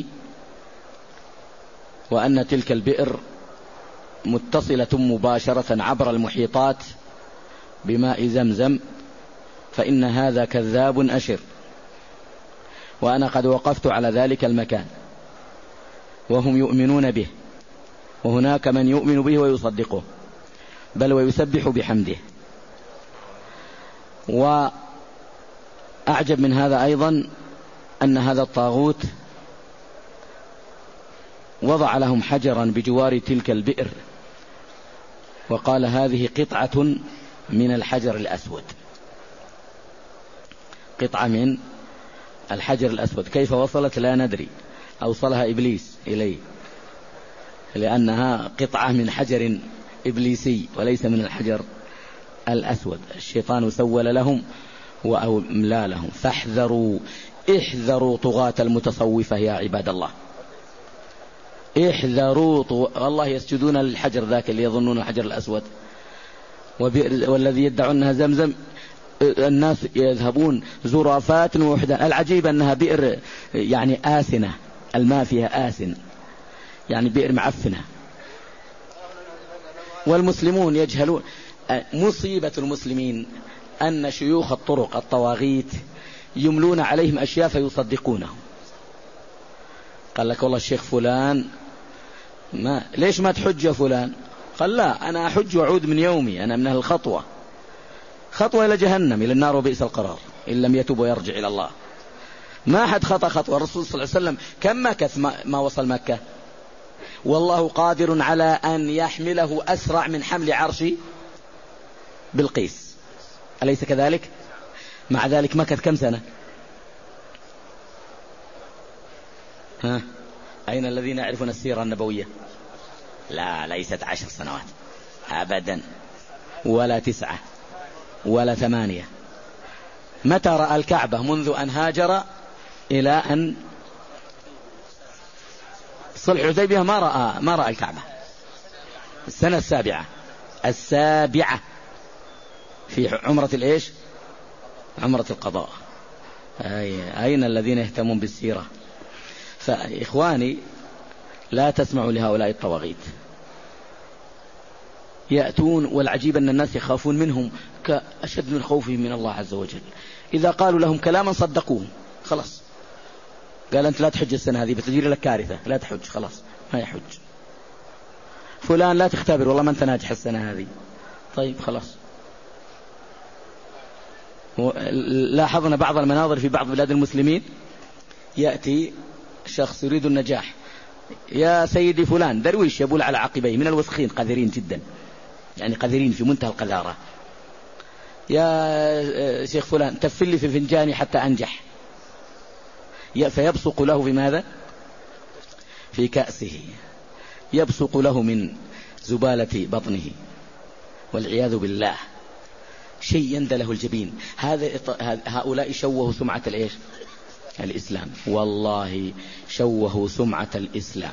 وأن تلك البئر متصلة مباشرة عبر المحيطات بماء زمزم، فإن هذا كذاب أشر. وأنا قد وقفت على ذلك المكان وهم يؤمنون به، وهناك من يؤمن به ويصدقه بل ويسبح بحمده. وأعجب من هذا أيضا أن هذا الطاغوت وضع لهم حجرا بجوار تلك البئر وقال هذه قطعة من الحجر الأسود، قطعة من الحجر الأسود. كيف وصلت لا ندري، أوصلها إبليس إليه، لأنها قطعة من حجر إبليسي وليس من الحجر الأسود. الشيطان سول لهم وأملى لهم. فاحذروا احذروا طغاة المتصوفة يا عباد الله، احذروا طو... والله يسجدون للحجر ذاك اللي يظنون الحجر الأسود، والذي يدعون أنها زمزم الناس يذهبون زرافات ووحدان. العجيب أنها بئر يعني آسنة، الماء فيها آسن، يعني بئر معفنة، والمسلمون يجهلون. مصيبة المسلمين أن شيوخ الطرق الطواغيت يملون عليهم أشياء فيصدقونه. قال لك والله الشيخ فلان ما ليش ما تحج يا فلان؟ قال لا، أنا أحج وأعود من يومي، أنا من أهل الخطوة، خطوة إلى جهنم إلى النار وبئس القرار إن لم يتوب ويرجع إلى الله. ما أحد خطأ خطوة. الرسول صلى الله عليه وسلم كم مكث ما وصل مكة، والله قادر على أن يحمله أسرع من حمل عرش بلقيس، أليس كذلك؟ مع ذلك مكث كم سنة؟ ها؟ أين الذين يعرفون السيرة النبوية؟ لا، ليست عشر سنوات أبدا، ولا تسعة ولا ثمانية. متى رأى الكعبة؟ منذ أن هاجر إلى أن صلح الحديبية ما رأى ما رأى الكعبة. السنة السابعة السابعة في عمرة الإيش؟ عمرة القضاء. أين الذين يهتمون بالسيرة؟ فإخواني لا تسمعوا لهؤلاء الطواغيت، يأتون، والعجيب أن الناس يخافون منهم كأشد من خوفهم من الله عز وجل. إذا قالوا لهم كلاما صدقوهم، خلاص. قال أنت لا تحج السنة هذه بتجري لك كارثة، لا تحج، خلاص ما يحج. فلان لا تختبر، والله ما أنت ناجح السنة هذه، طيب خلاص. لاحظنا بعض المناظر في بعض بلاد المسلمين، يأتي شخص يريد النجاح، يا سيدي فلان، درويش يبول على عقبيه من الوسخين قذرين جدا، يعني قذرين في منتهى القذارة، يا شيخ فلان تفل لي في فنجاني حتى أنجح، فيبصق له في ماذا؟ في كأسه، يبصق له من زبالة بطنه والعياذ بالله، شيء يندله الجبين. هذا هؤلاء شوهوا سمعة الإيش؟ الإسلام، والله شوهوا سمعة الإسلام.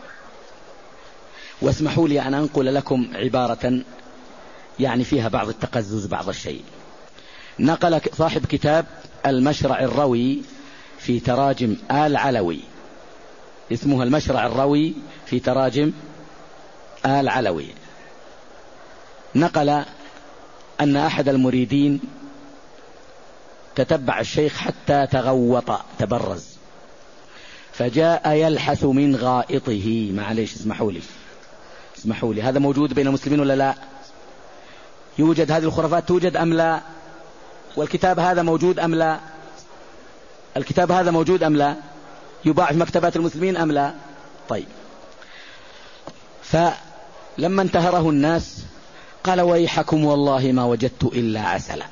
واسمحوا لي أن أنقل لكم عبارة يعني فيها بعض التقزز بعض الشيء. نقل صاحب كتاب المشرع الروي في تراجم آل علوي، اسمها المشرع الروي في تراجم آل علوي، نقل أن أحد المريدين تتبع الشيخ حتى تغوط تبرز، فجاء يلحث من غائطه. معليش اسمحوا لي اسمحوا لي هذا موجود بين المسلمين ولا لا؟ يوجد هذه الخرافات توجد أم لا؟ والكتاب هذا موجود أم لا؟ الكتاب هذا موجود أم لا؟ يباع في مكتبات المسلمين أم لا؟ طيب، فلما انتهره الناس قال ويحكم والله ما وجدت إلا عسلا.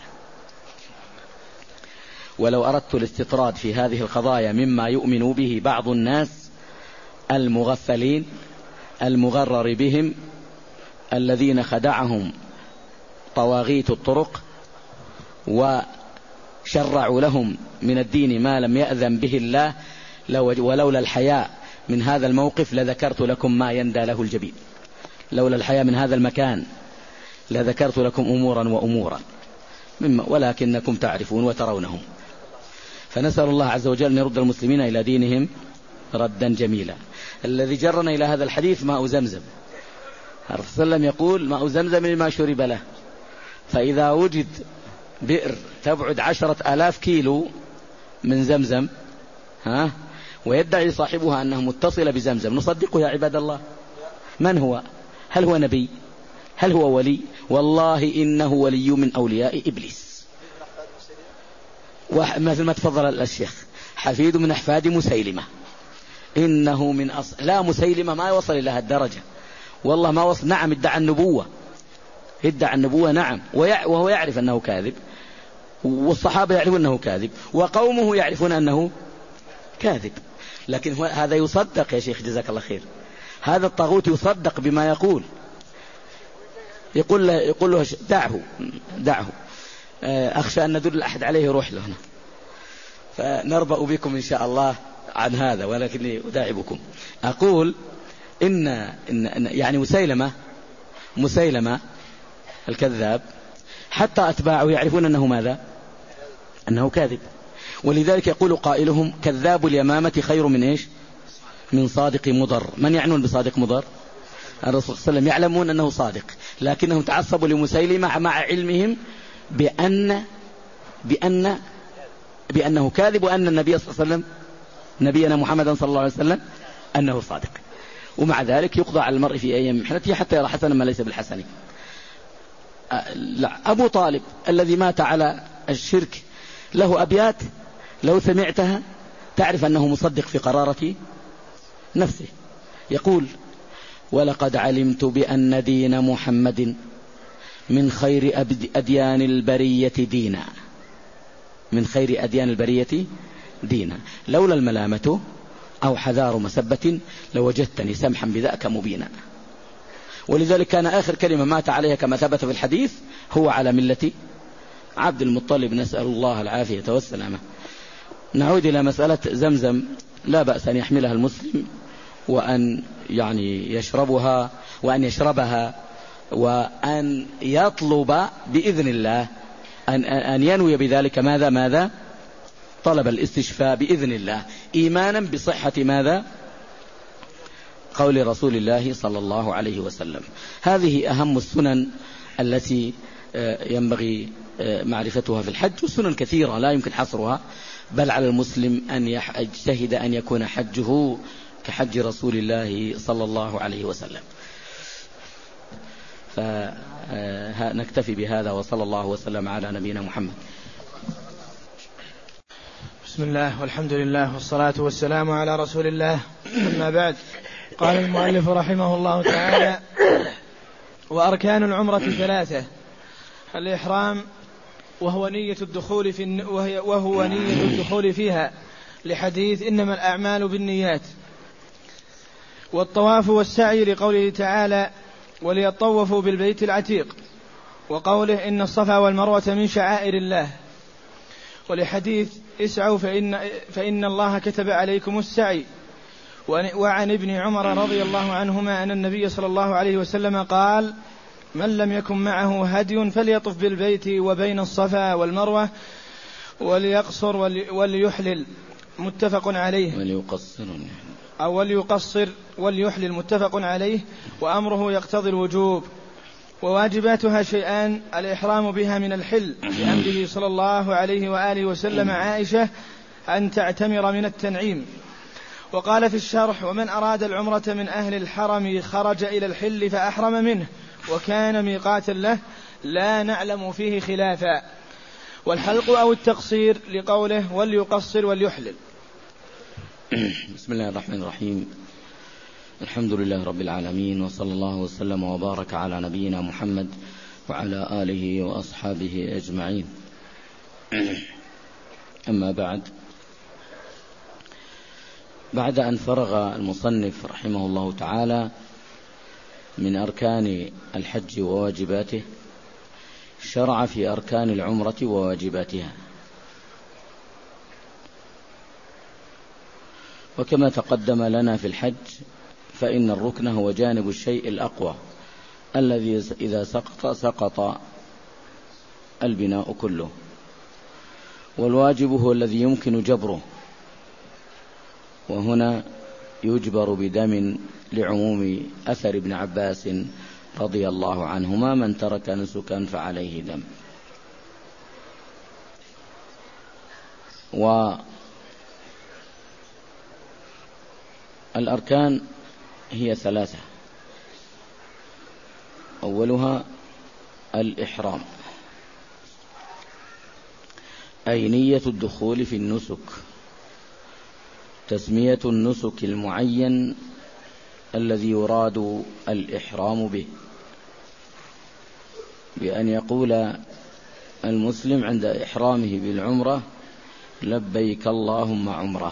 ولو أردت الاستطراد في هذه القضايا مما يؤمن به بعض الناس المغفلين المغرر بهم الذين خدعهم طواغيت الطرق وشرعوا لهم من الدين ما لم يأذن به الله، ولولا الحياء من هذا الموقف لذكرت لكم ما يندى له الجبين، لولا الحياء من هذا المكان لذكرت لكم أمورا وأمورا مما ولكنكم تعرفون وترونهم. فنسأل الله عز وجل أن يرد المسلمين إلى دينهم ردا جميلا. الذي جرنا إلى هذا الحديث ماء زمزم، الرسول صلى الله عليه وسلم يقول ماء زمزم لما شرب له، فإذا وجد بئر تبعد عشرة آلاف كيلو من زمزم ها ويدعي صاحبها أنه متصل بزمزم، نصدقه يا عباد الله؟ من هو؟ هل هو نبي؟ هل هو ولي؟ والله إنه ولي من أولياء إبليس، مثل ما تفضل الشيخ، حفيد من أحفاد مسيلمة، إنه من أصل لا مسيلمة ما يوصل إلى هالدرجة، والله ما وصل. نعم ادعى النبوة، ادعى النبوة نعم، وهو يعرف أنه كاذب، والصحابة يعرفون أنه كاذب، وقومه يعرفون أنه كاذب، لكن هذا يصدق يا شيخ جزاك الله خير، هذا الطاغوت يصدق بما يقول، يقول له, يقول له دعه دعه أخشى أن ندل أحد عليه روح له هنا، فنربأ بكم إن شاء الله عن هذا، ولكني أداعبكم. أقول إن, إن يعني مسيلمة مسيلمة الكذاب حتى أتباعه يعرفون أنه ماذا؟ أنه كاذب، ولذلك يقول قائلهم كذاب اليمامة خير من إيش؟ من صادق مضر. من يعنون بصادق مضر؟ الرسول صلى الله عليه وسلم، يعلمون أنه صادق لكنهم تعصبوا لمسيلمة مع علمهم بأن بأن بأنه كاذب، وأن النبي صلى الله عليه وسلم نبينا محمدا صلى الله عليه وسلم أنه صادق، ومع ذلك يقضى على المرء في أيام محنته حتى يرى حسنا ما ليس بالحسن. أبو طالب الذي مات على الشرك له أبيات لو سمعتها تعرف أنه مصدق في قرارة نفسه، يقول ولقد علمت بأن دين محمد من خير أديان البرية دينا، من خير أديان البرية دينا، لولا الملامة أو حذار مسبة لوجدتني سمحا بذاك مبينا. ولذلك كان آخر كلمة مات عليها كما ثبت في الحديث هو على ملة عبد المطلب، نسأل الله العافية والسلامة. نعود إلى مسألة زمزم، لا بأس أن يحملها المسلم وأن يعني يشربها وأن يشربها وأن يطلب بإذن الله أن, أن ينوي بذلك ماذا ماذا طلب الاستشفاء بإذن الله، إيمانا بصحة ماذا؟ قول رسول الله صلى الله عليه وسلم. هذه أهم السنن التي ينبغي معرفتها في الحج، والسنن كثيرة لا يمكن حصرها، بل على المسلم أن يجتهد أن يكون حجه كحج رسول الله صلى الله عليه وسلم. فنكتفي بهذا، وصلى الله وسلم على نبينا محمد. بسم الله والحمد لله والصلاة والسلام على رسول الله. أما بعد، قال المؤلف رحمه الله تعالى: وأركان العمرة ثلاثة: الإحرام وهو نية الدخول في وهو نية الدخول فيها لحديث إنما الأعمال بالنيات، والطواف والسعي لقوله تعالى: وليطوفوا بالبيت العتيق، وقوله: إن الصفا والمروة من شعائر الله، ولحديث: اسعوا فإن, فإن الله كتب عليكم السعي. وعن ابن عمر رضي الله عنهما أن النبي صلى الله عليه وسلم قال: من لم يكن معه هدي فليطف بالبيت وبين الصفا والمروة وليقصر وليحلل متفق عليه وليقصر أو وليقصر وليحلل متفق عليه. وأمره يقتضي الوجوب، وواجباتها شيئان: الإحرام بها من الحل بأمره صلى الله عليه وآله وسلم عائشة أن تعتمر من التنعيم. وقال في الشرح: ومن أراد العمرة من أهل الحرم خرج إلى الحل فأحرم منه وكان ميقاتا له لا نعلم فيه خلافا. والحلق أو التقصير لقوله وليقصر وليحلل. بسم الله الرحمن الرحيم. الحمد لله رب العالمين، وصلى الله وسلم وبارك على نبينا محمد وعلى آله وأصحابه أجمعين. أما بعد، بعد أن فرغ المصنف رحمه الله تعالى من أركان الحج وواجباته، شرع في أركان العمرة وواجباتها. وكما تقدم لنا في الحج، فإن الركن هو جانب الشيء الأقوى الذي إذا سقط سقط البناء كله، والواجب هو الذي يمكن جبره، وهنا يجبر بدم لعموم أثر ابن عباس رضي الله عنهما: من ترك نسكا فعليه دم. والأركان هي ثلاثة: أولها الإحرام، أي نية الدخول في النسك، تسمية النسك المعين الذي يراد الإحرام به، بأن يقول المسلم عند إحرامه بالعمرة: لبيك اللهم عمره.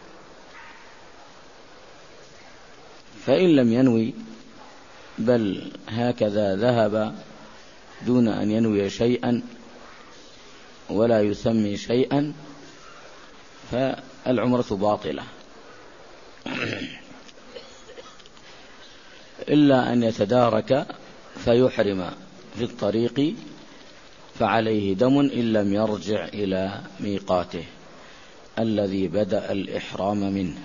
فإن لم ينوي، بل هكذا ذهب دون أن ينوي شيئا ولا يسمي شيئا، فالعمرة باطلة، إلا أن يتدارك فيحرم في الطريق فعليه دم إن لم يرجع إلى ميقاته الذي بدأ الإحرام منه.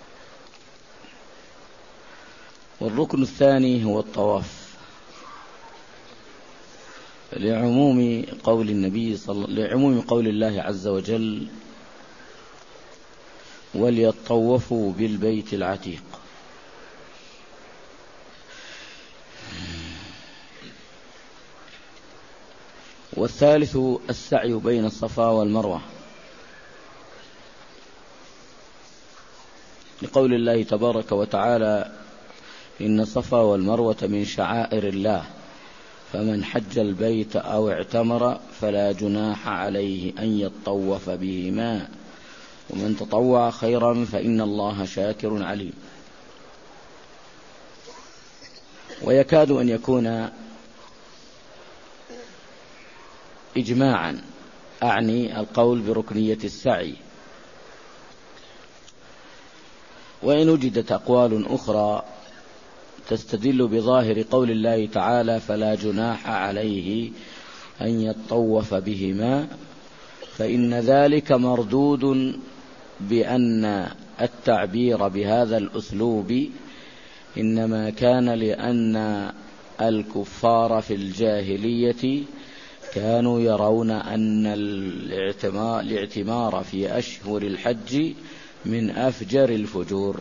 والركن الثاني هو الطواف، لعموم قول النبي صلى لعموم قول الله عز وجل: وليطوفوا بالبيت العتيق. والثالث السعي بين الصفا والمروة، لقول الله تبارك وتعالى: إن الصفا والمروة من شعائر الله، فمن حج البيت أو اعتمر فلا جناح عليه أن يطوف بهما، ومن تطوع خيرا فإن الله شاكر عليم. ويكاد أن يكون إجماعا، أعني القول بركنية السعي، وإن وجدت أقوال أخرى تستدل بظاهر قول الله تعالى: فلا جناح عليه أن يطوف بهما، فإن ذلك مردود بأن التعبير بهذا الأسلوب إنما كان لأن الكفار في الجاهلية كانوا يرون أن الاعتمار في أشهر الحج من أفجر الفجور،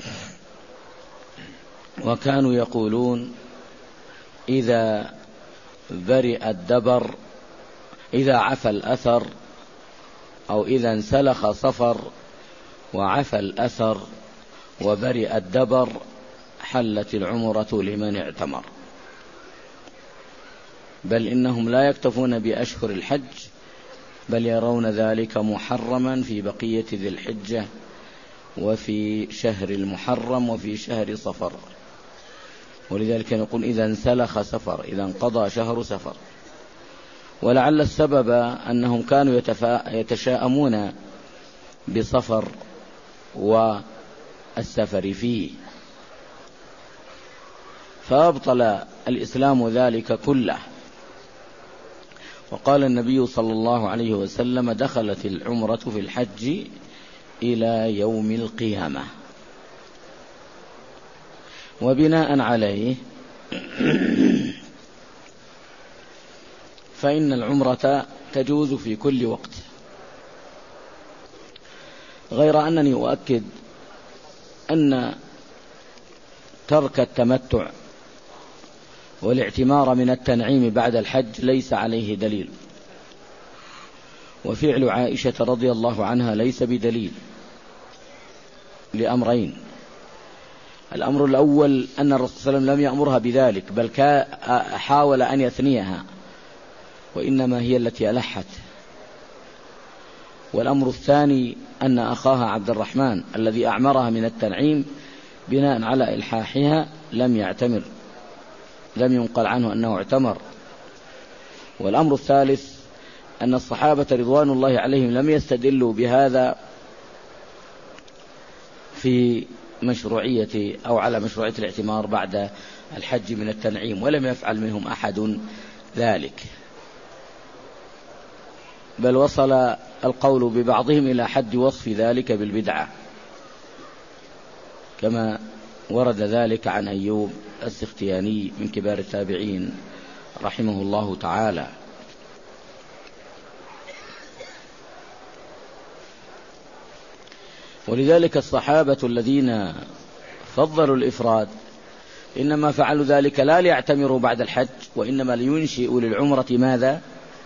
وكانوا يقولون: إذا برئ الدبر، إذا عفى الأثر، أو إذا انسلخ صفر وعفى الأثر وبرئ الدبر، حلت العمرة لمن اعتمر. بل إنهم لا يكتفون بأشهر الحج، بل يرون ذلك محرما في بقية ذي الحجة وفي شهر المحرم وفي شهر صفر. ولذلك نقول: إذا انسلخ صفر، إذا انقضى شهر صفر. ولعل السبب أنهم كانوا يتشاءمون بصفر والسفر فيه، فأبطل الإسلام ذلك كله. وقال النبي صلى الله عليه وسلم: دخلت العمرة في الحج إلى يوم القيامة. وبناء عليه فإن العمرة تجوز في كل وقت، غير أنني أؤكد أن ترك التمتع والاعتمار من التنعيم بعد الحج ليس عليه دليل، وفعل عائشة رضي الله عنها ليس بدليل لأمرين: الأمر الأول أن الرسول صلى الله عليه وسلم لم يأمرها بذلك، بل حاول أن يثنيها، وإنما هي التي ألحت. والأمر الثاني أن أخاها عبد الرحمن الذي أعمرها من التنعيم بناء على إلحاحها لم يعتمر، لم ينقل عنه أنه اعتمر. والأمر الثالث أن الصحابة رضوان الله عليهم لم يستدلوا بهذا في مشروعية أو على مشروعية الاعتمار بعد الحج من التنعيم، ولم يفعل منهم أحد ذلك، بل وصل القول ببعضهم إلى حد وصف ذلك بالبدعة، كما ورد ذلك عن أيوب السختياني من كبار التابعين رحمه الله تعالى. ولذلك الصحابة الذين فضلوا الإفراد إنما فعلوا ذلك لا ليعتمروا بعد الحج، وإنما لينشئوا للعمرة ماذا؟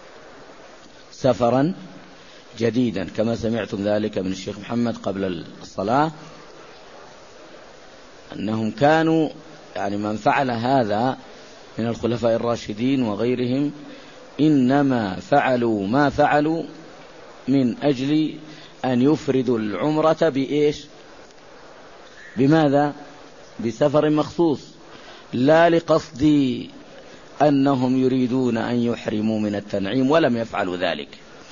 سفرا جديدا، كما سمعتم ذلك من الشيخ محمد قبل الصلاة، أنهم كانوا يعني من فعل هذا من الخلفاء الراشدين وغيرهم إنما فعلوا ما فعلوا من أجل أن يفردوا العمرة بإيش؟ بماذا؟ بسفر مخصوص، لا لقصد أنهم يريدون أن يحرموا من التنعيم، ولم يفعلوا ذلك.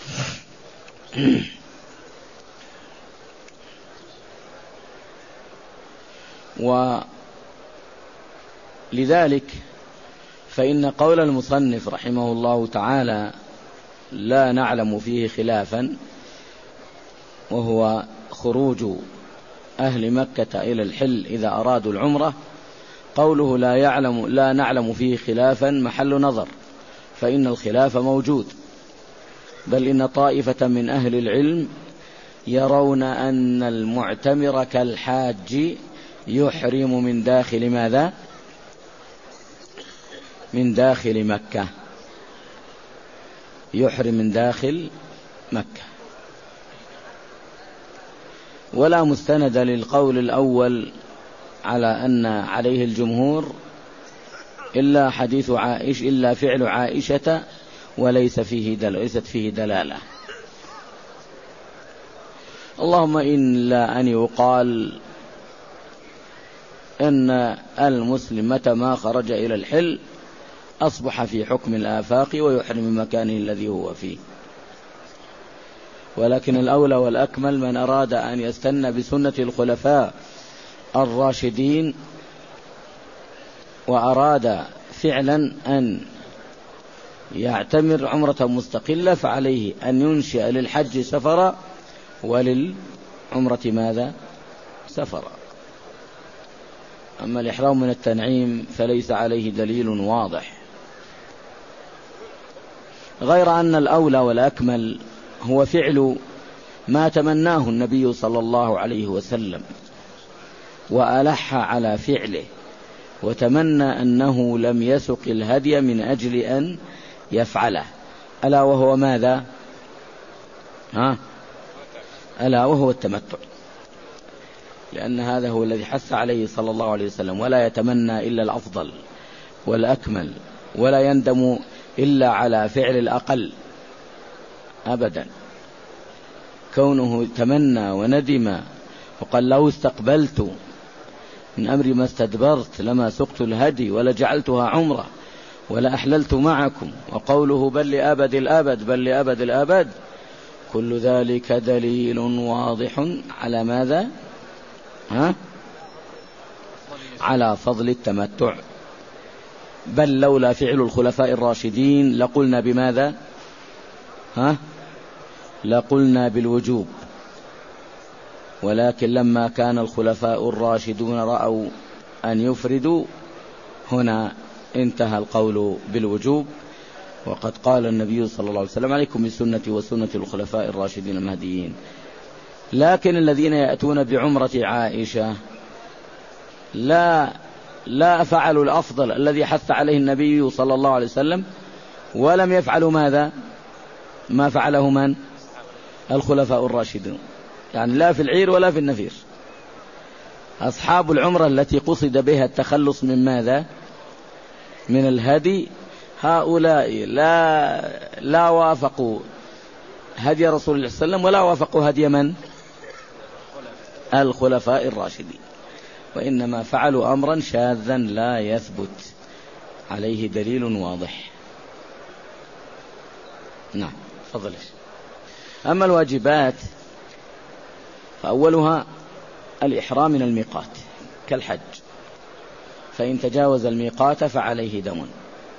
ولذلك فإن قول المصنف رحمه الله تعالى لا نعلم فيه خلافا، وهو خروج أهل مكة إلى الحل إذا أرادوا العمرة، قوله لا يعلم لا نعلم فيه خلافا محل نظر، فإن الخلاف موجود، بل إن طائفة من أهل العلم يرون أن المعتمر كالحاج يحرم من داخل ماذا؟ من داخل مكة، يحرم من داخل مكة. ولا مستند للقول الأول على أن عليه الجمهور إلا حديث عائشة، إلا فعل عائشة، وليس فيه دل... ليست فيه دلالة. اللهم إلا أن يقال أن المسلم متى ما خرج إلى الحل أصبح في حكم الآفاق ويحرم من مكانه الذي هو فيه. ولكن الأولى والأكمل من أراد أن يستنى بسنة الخلفاء الراشدين وأراد فعلا أن يعتمر عمرة مستقلة، فعليه أن ينشئ للحج سفرا وللعمرة ماذا؟ سفرا. أما الإحرام من التنعيم فليس عليه دليل واضح، غير أن الأولى والأكمل هو فعل ما تمناه النبي صلى الله عليه وسلم وألح على فعله، وتمنى أنه لم يسق الهدي من أجل أن يفعله، ألا وهو ماذا؟ ها؟ ألا وهو التمتع، لأن هذا هو الذي حث عليه صلى الله عليه وسلم، ولا يتمنى إلا الأفضل والأكمل، ولا يندم إلا على فعل الأقل أبدا. كونه تمنى وندم وقال لو استقبلت من أمري ما استدبرت لما سقت الهدي ولا جعلتها عمرة ولا أحللت معكم، وقوله بل لأبد الأبد بل لأبد الأبد، كل ذلك دليل واضح على ماذا؟ ها؟ على فضل التمتع بل لولا فعل الخلفاء الراشدين لقلنا بماذا؟ ها؟ لقلنا بالوجوب، ولكن لما كان الخلفاء الراشدون رأوا أن يفردوا هنا انتهى القول بالوجوب. وقد قال النبي صلى الله عليه وسلم: عليكم بسنتي وسنة الخلفاء الراشدين المهديين. لكن الذين يأتون بعمرة عائشة لا لا فعلوا الأفضل الذي حث عليه النبي صلى الله عليه وسلم، ولم يفعلوا ماذا؟ ما فعله من؟ الخلفاء الراشدون، يعني لا في العير ولا في النفير. أصحاب العمرة التي قصد بها التخلص من ماذا؟ من الهدي، هؤلاء لا لا وافقوا هدي رسول الله صلى الله عليه وسلم ولا وافقوا هدي من؟ الخلفاء الراشدين، وإنما فعلوا أمرا شاذا لا يثبت عليه دليل واضح. نعم، تفضل. أما الواجبات فأولها الإحرام من الميقات كالحج، فإن تجاوز الميقات فعليه دم،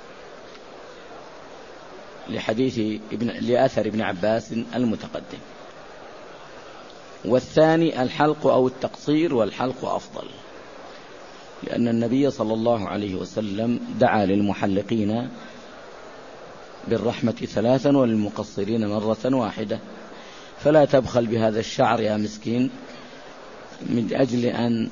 لحديث ابن لأثر ابن عباس المتقدم. والثاني الحلق أو التقصير، والحلق أفضل، لأن النبي صلى الله عليه وسلم دعا للمحلقين بالرحمة ثلاثا وللمقصرين مرة واحدة. فلا تبخل بهذا الشعر يا مسكين، من أجل أن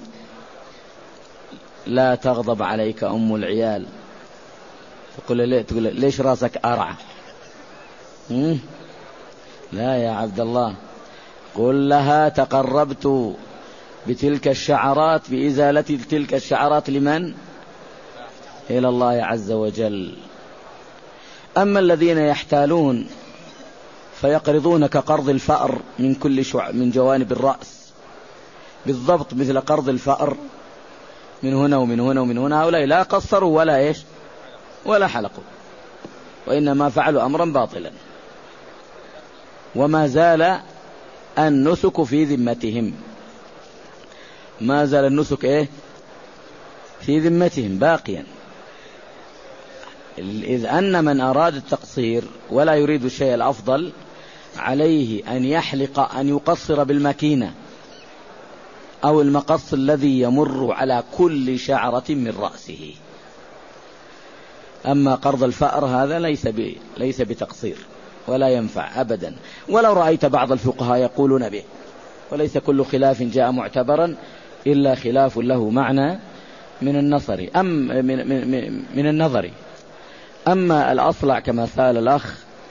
لا تغضب عليك أم العيال، تقول لي تقول ليش راسك أرعى؟ لا يا عبد الله، قل لها تقربت بتلك الشعرات، بإزالة تلك الشعرات لمن؟ إلى الله عز وجل. أما الذين يحتالون فيقرضون كقرض الفأر من كل شع من جوانب الرأس، بالضبط مثل قرض الفأر من هنا ومن هنا ومن هنا، هؤلاء لا قصروا ولا إيش ولا حلقوا، وإنما فعلوا أمرا باطلا، وما زال النسك في ذمتهم، ما زال النسك إيه في ذمتهم باقيا. إذ أن من أراد التقصير ولا يريد الشيء الأفضل عليه أن يحلق، أن يقصر بالمكينة أو المقص الذي يمر على كل شعرة من رأسه. أما قرض الفأر هذا ليس ليس بتقصير ولا ينفع أبدا، ولو رأيت بعض الفقهاء يقولون به، وليس كل خلاف جاء معتبرا إلا خلاف له معنى من النظر أم من, من, من النظر. أما الأصلع كما سأل الأخ،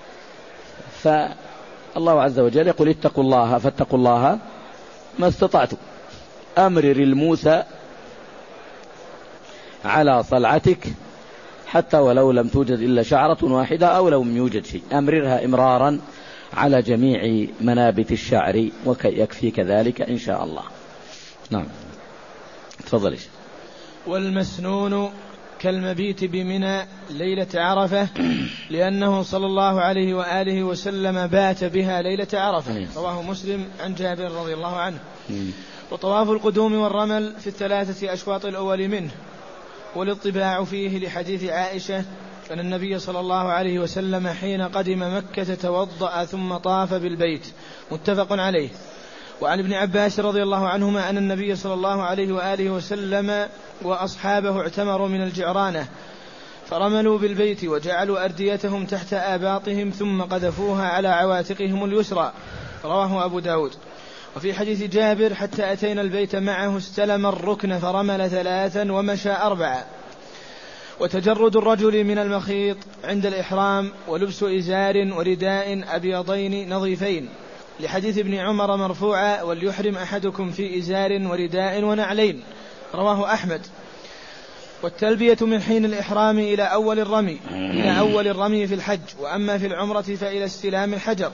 فالله عز وجل يقول: اتقوا الله فاتقوا الله ما استطعتم، أمرر الموسى على صلعتك حتى ولو لم توجد إلا شعرة واحدة أو لو لم يوجد شيء، أمررها إمرارا على جميع منابت الشعر ويكفي كذلك إن شاء الله. نعم، تفضل. والمسنون كالمبيت بمنى ليلة عرفة، لأنه صلى الله عليه وآله وسلم بات بها ليلة عرفة، رواه مسلم عن جابر رضي الله عنه. وطواف القدوم والرمل في الثلاثة أشواط الأول منه، والاطباع فيه لحديث عائشة أن النبي صلى الله عليه وسلم حين قدم مكة توضأ ثم طاف بالبيت، متفق عليه. وعن ابن عباس رضي الله عنهما أن النبي صلى الله عليه وآله وسلم وأصحابه اعتمروا من الجعرانة فرملوا بالبيت وجعلوا أرديتهم تحت آباطهم ثم قذفوها على عواتقهم اليسرى، رواه أبو داود. وفي حديث جابر: حتى أتينا البيت معه استلم الركن فرمل ثلاثا ومشى أربعا. وتجرد الرجل من المخيط عند الإحرام، ولبس إزار ورداء أبيضين نظيفين، لحديث ابن عمر مرفوعا: وليحرم أحدكم في إزار ورداء ونعلين، رواه أحمد. والتلبية من حين الإحرام إلى أول الرمي إلى أول الرمي في الحج، وأما في العمرة فإلى استلام الحجر،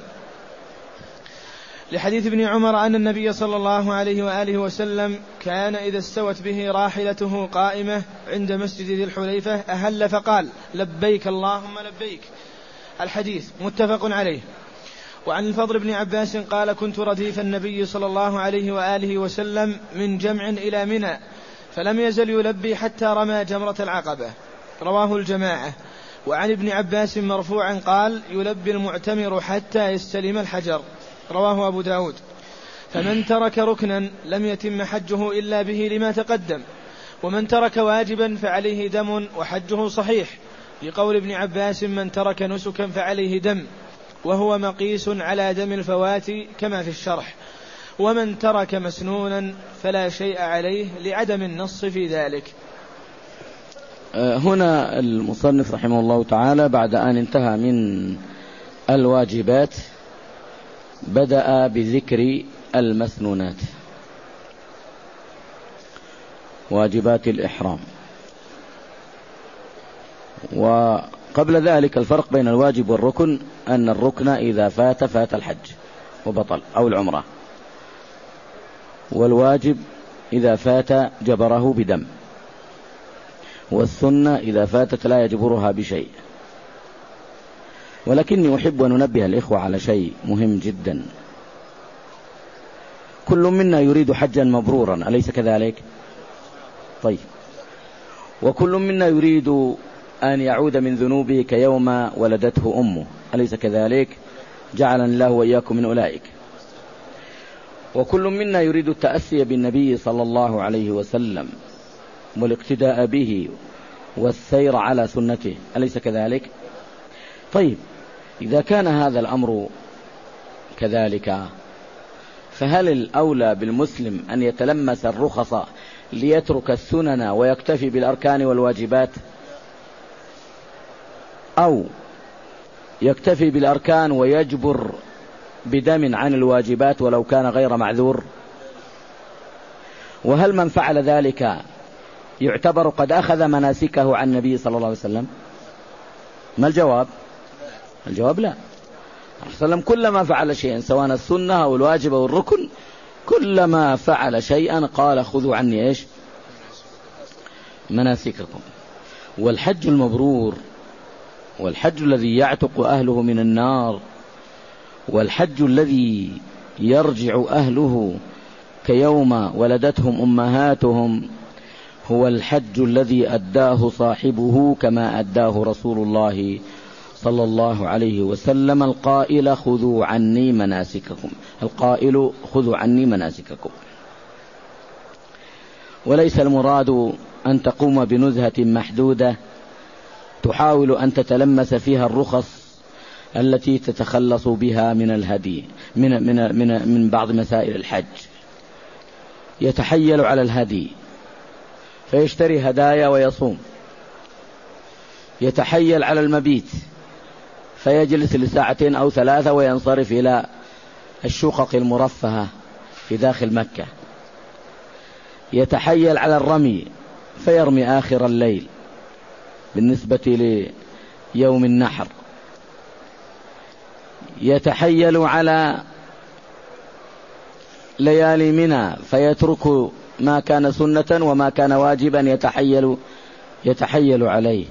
لحديث ابن عمر أن النبي صلى الله عليه وآله وسلم كان إذا استوت به راحلته قائمة عند مسجد ذي الحليفة أهل فقال: لبيك اللهم لبيك. الحديث متفق عليه. وعن الفضل بن عباس قال: كنت رديف النبي صلى الله عليه وآله وسلم من جمع إلى منى، فلم يزل يلبي حتى رمى جمرة العقبة. رواه الجماعة. وعن ابن عباس مرفوعا قال: يلبي المعتمر حتى يستلم الحجر، رواه أبو داود. فمن ترك ركنا لم يتم حجه إلا به لما تقدم، ومن ترك واجبا فعليه دم وحجه صحيح، لقول ابن عباس: من ترك نسكا فعليه دم، وهو مقيس على دم الفوات كما في الشرح. ومن ترك مسنونا فلا شيء عليه لعدم النص في ذلك. هنا المصنف رحمه الله تعالى بعد أن انتهى من الواجبات بدأ بذكر المسنونات، واجبات الإحرام. وقبل ذلك الفرق بين الواجب والركن أن الركن إذا فات فات الحج وبطل أو العمرة، والواجب إذا فات جبره بدم، والسنة إذا فاتت لا يجبرها بشيء. ولكني أحب أن أنبه الإخوة على شيء مهم جدا. كل منا يريد حجا مبرورا، أليس كذلك؟ طيب، وكل منا يريد أن يعود من ذنوبه كيوم ولدته أمه، أليس كذلك؟ جعلنا الله وإياكم من أولئك. وكل منا يريد التأسي بالنبي صلى الله عليه وسلم والاقتداء به والسير على سنته، أليس كذلك؟ طيب، إذا كان هذا الأمر كذلك، فهل الأولى بالمسلم أن يتلمس الرخص ليترك السنن ويكتفي بالأركان والواجبات، أو يكتفي بالأركان ويجبر بدم عن الواجبات ولو كان غير معذور؟ وهل من فعل ذلك يعتبر قد أخذ مناسكه عن النبي صلى الله عليه وسلم؟ ما الجواب؟ الجواب لا. الرسول صلى الله عليه وسلم كلما فعل شيئا سواء السنة أو الواجب أو الركن، كلما فعل شيئا قال: خذوا عني إيش؟ مناسككم. والحج المبرور، والحج الذي يعتق أهله من النار، والحج الذي يرجع أهله كيوم ولدتهم أمهاتهم، هو الحج الذي أداه صاحبه كما أداه رسول الله صلى الله عليه وسلم القائل: خذوا عني مناسككم، القائل: خذوا عني مناسككم. وليس المراد أن تقوم بنزهة محدودة تحاول أن تتلمس فيها الرخص التي تتخلص بها من الهدي من, من, من, من بعض مسائل الحج. يتحيل على الهدي فيشتري هدايا ويصوم، يتحيل على المبيت فيجلس لساعتين أو ثلاثة وينصرف إلى الشقق المرفهة في داخل مكة، يتحيل على الرمي فيرمي آخر الليل بالنسبة ليوم النحر، يتحيل على ليالي منى فيترك ما كان سنة وما كان واجبا يتحيل يتحيل عليه.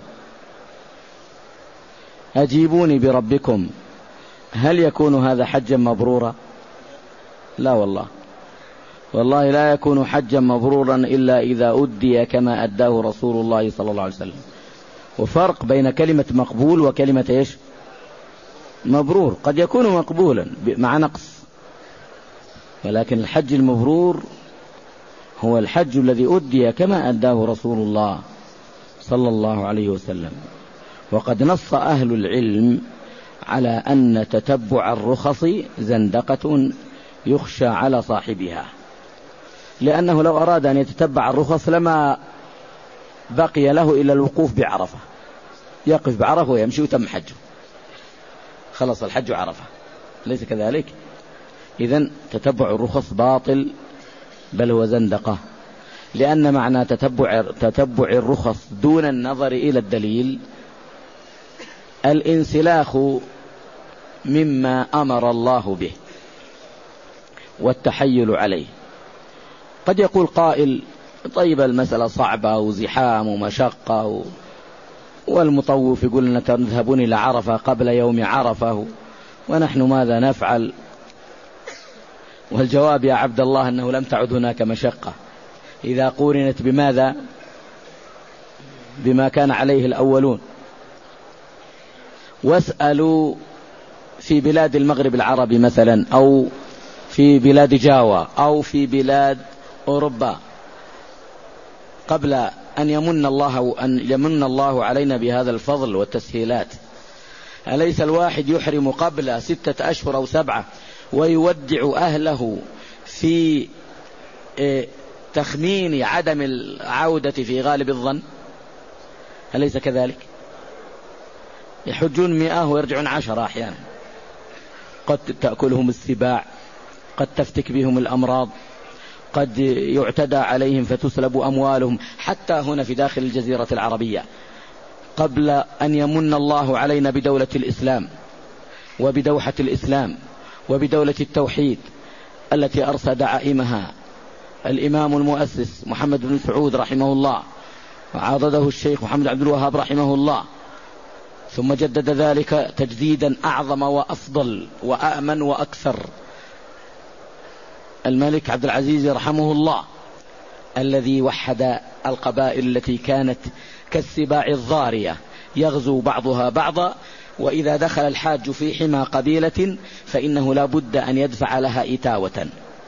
أجيبوني بربكم، هل يكون هذا حجا مبرورا؟ لا والله، والله لا يكون حجا مبرورا إلا إذا أدي كما أداه رسول الله صلى الله عليه وسلم. وفرق بين كلمة مقبول وكلمة إيش؟ مبرور. قد يكون مقبولا مع نقص، ولكن الحج المبرور هو الحج الذي أدي كما أداه رسول الله صلى الله عليه وسلم. وقد نص أهل العلم على أن تتبع الرخص زندقة يخشى على صاحبها، لأنه لو أراد أن يتتبع الرخص لما بقي له إلا الوقوف بعرفة، يقف بعرفة ويمشي وتم حجه، خلص الحج عرفة، ليس كذلك؟ إذن تتبع الرخص باطل، بل هو زندقة، لأن معنى تتبع, تتبع الرخص دون النظر إلى الدليل الانسلاخ مما أمر الله به والتحيل عليه. قد يقول قائل: طيب المسألة صعبة وزحام ومشقة و... والمطوف يقول لنا تذهبون إلى عرفة قبل يوم عرفة، ونحن ماذا نفعل؟ والجواب يا عبد الله أنه لم تعد هناك مشقة إذا قورنت بماذا؟ بما كان عليه الأولون. واسألوا في بلاد المغرب العربي مثلا، أو في بلاد جاوا، أو في بلاد أوروبا، قبل أن يمن الله أن يمن الله علينا بهذا الفضل والتسهيلات، أليس الواحد يحرم قبل ستة أشهر أو سبعة ويودع أهله في تخمين عدم العودة في غالب الظن؟ أليس كذلك؟ يحجون مئة ويرجعون عشرة أحيانا، قد تأكلهم السباع، قد تفتك بهم الأمراض، قد يعتدى عليهم فتسلب أموالهم، حتى هنا في داخل الجزيرة العربية قبل أن يمن الله علينا بدولة الإسلام وبدوحة الإسلام وبدولة التوحيد التي أرسى دعائمها الإمام المؤسس محمد بن سعود رحمه الله، وعاضده الشيخ محمد عبد الوهاب رحمه الله، ثم جدد ذلك تجديدا أعظم وأفضل وأأمن وأكثر الملك عبد العزيز رحمه الله، الذي وحد القبائل التي كانت كالسباع الضارية يغزو بعضها بعضا، وإذا دخل الحاج في حمى قبيلة فإنه لا بد أن يدفع لها إتاوة،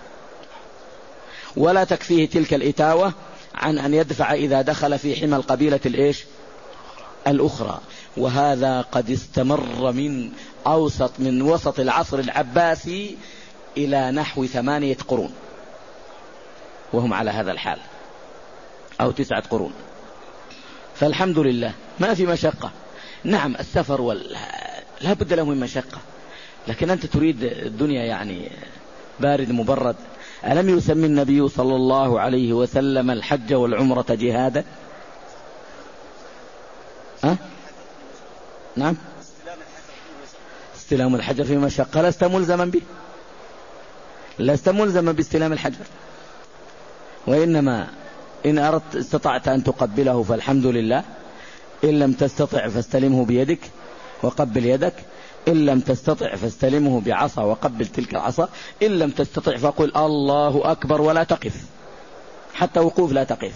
ولا تكفيه تلك الإتاوة عن أن يدفع إذا دخل في حمى القبيلة الإيش الأخرى. وهذا قد استمر من أوسط من وسط العصر العباسي إلى نحو ثمانية قرون وهم على هذا الحال، أو تسعة قرون. فالحمد لله ما في مشقة. نعم السفر وال... لا بد له من مشقة، لكن أنت تريد الدنيا يعني بارد مبرد. ألم يسمي النبي صلى الله عليه وسلم الحج والعمرة جهادا؟ أه؟ نعم، استلام الحجر في مشقة، لست ملزما به، لست ملزما باستلام الحجر، وإنما إن أردت استطعت أن تقبله فالحمد لله، إن لم تستطع فاستلمه بيدك وقبل يدك، إن لم تستطع فاستلمه بعصا وقبل تلك العصا، إن لم تستطع فقل الله أكبر ولا تقف، حتى وقوف لا تقف.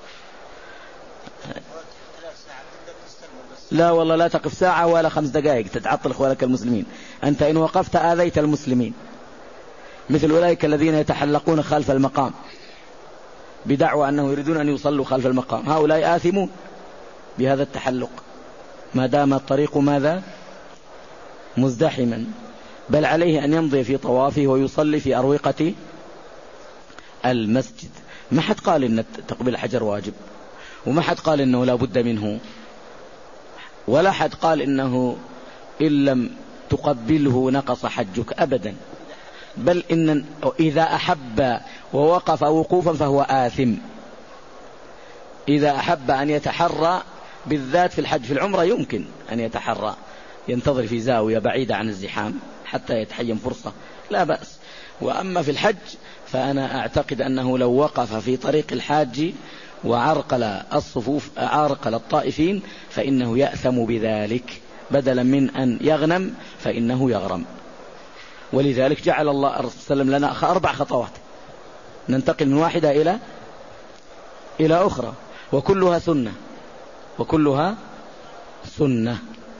لا والله لا تقف ساعة ولا خمس دقائق تتعطل إخوانك المسلمين. أنت إن وقفت آذيت المسلمين، مثل أولئك الذين يتحلقون خلف المقام بدعوى أنه يريدون أن يصلوا خلف المقام، هؤلاء آثمون بهذا التحلق ما دام الطريق ماذا مزدحما، بل عليه أن يمضي في طوافه ويصلي في أروقة المسجد. ما حد قال إن تقبيل الحجر واجب، وما حد قال إنه لا بد منه، ولا حد قال إنه إن لم تقبله نقص حجك أبدا، بل إن إذا أحب ووقف وقوفا فهو آثم. إذا أحب أن يتحرى بالذات في الحج، في العمرة يمكن أن يتحرى ينتظر في زاوية بعيدة عن الزحام حتى يتحين فرصة، لا بأس. وأما في الحج فأنا أعتقد أنه لو وقف في طريق الحاج وعرقل الصفوف عرقل الطائفين فإنه يأثم بذلك، بدلا من أن يغنم فإنه يغرم. ولذلك جعل الله الرسول صلى الله عليه وسلم لنا أربع خطوات ننتقل من واحدة إلى إلى أخرى، وكلها سنة وكلها سنة.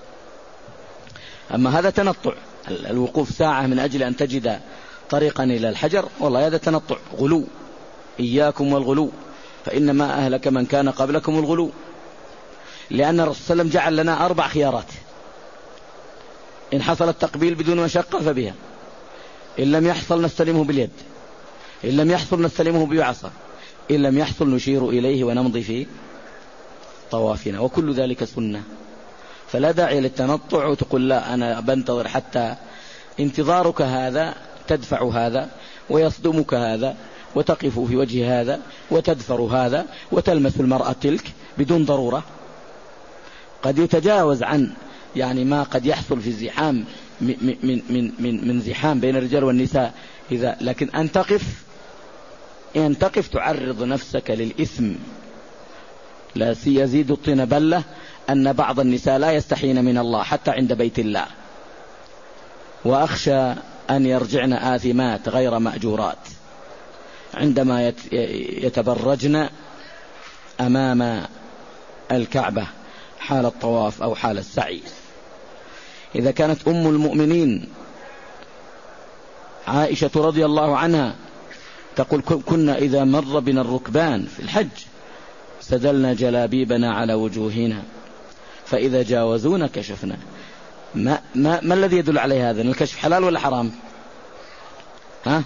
أما هذا تنطع، الوقوف ساعة من أجل أن تجد طريقا إلى الحجر، والله هذا تنطع غلو. إياكم والغلو فإنما أهلك من كان قبلكم الغلو. لأن الرسول صلى الله عليه وسلم جعل لنا أربع خيارات: إن حصل التقبيل بدون مشقة فبها، إن لم يحصل نستلمه باليد، إن لم يحصل نستلمه بعصا، إن لم يحصل نشير إليه ونمضي في طوافنا، وكل ذلك سنة. فلا داعي للتنطع وتقول لا أنا بنتظر حتى انتظارك هذا تدفع هذا ويصدمك هذا وتقف في وجه هذا وتدفر هذا وتلمس المرأة تلك بدون ضرورة. قد يتجاوز عن يعني ما قد يحصل في الزحام من, من, من, من, من زحام بين الرجال والنساء إذا، لكن أن تقف أن تقف تعرض نفسك للإثم. لا يزيد الطين بلة أن بعض النساء لا يستحين من الله حتى عند بيت الله، وأخشى أن يرجعن آثمات غير مأجورات عندما يتبرجن أمام الكعبة حال الطواف أو حال السعي. إذا كانت أم المؤمنين عائشة رضي الله عنها تقول كنا إذا مر بنا الركبان في الحج سدلنا جلابيبنا على وجوهنا فإذا جاوزونا كشفنا. ما, ما, ما الذي يدل عليه هذا؟ الكشف حلال ولا حرام؟ ها؟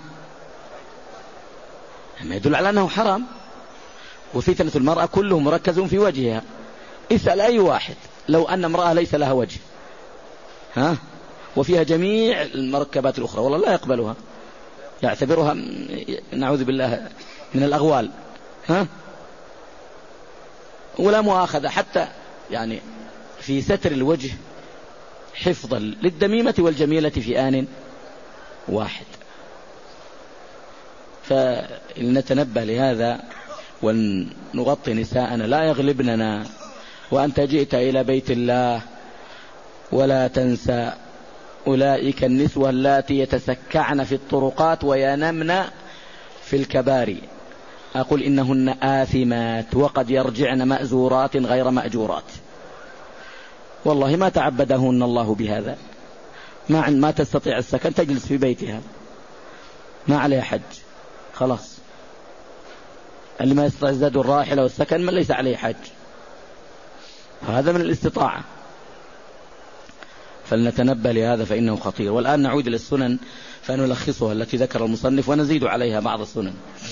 ما يدل على أنه حرام. وفتنة المرأة كله مركز في وجهها. اسأل أي واحد لو أن امرأة ليس لها وجه ها وفيها جميع المركبات الأخرى والله لا يقبلها، يعتبرها نعوذ بالله من الأغوال ها ولا مؤاخذة حتى يعني في ستر الوجه حفظا للدميمة والجميلة في آن واحد. فلنتنبه لهذا ونغطي نساءنا لا يغلبننا. وأنت جئت إلى بيت الله ولا تنسى أولئك النسوة اللاتي يتسكعن في الطرقات وينمن في الكباري أقول إنهن آثمات وقد يرجعن مأزورات غير مأجورات. والله ما تعبدهن الله بهذا. ما ما تستطيع السكن تجلس في بيتها ما عليها حج خلاص. اللي ما يستطيع يزداد الراحلة والسكن من ليس عليه حج. هذا من الاستطاعة. فلنتنبه لهذا فإنه خطير. والآن نعود إلى السنن فنلخصها التي ذكر المصنف ونزيد عليها بعض السنن.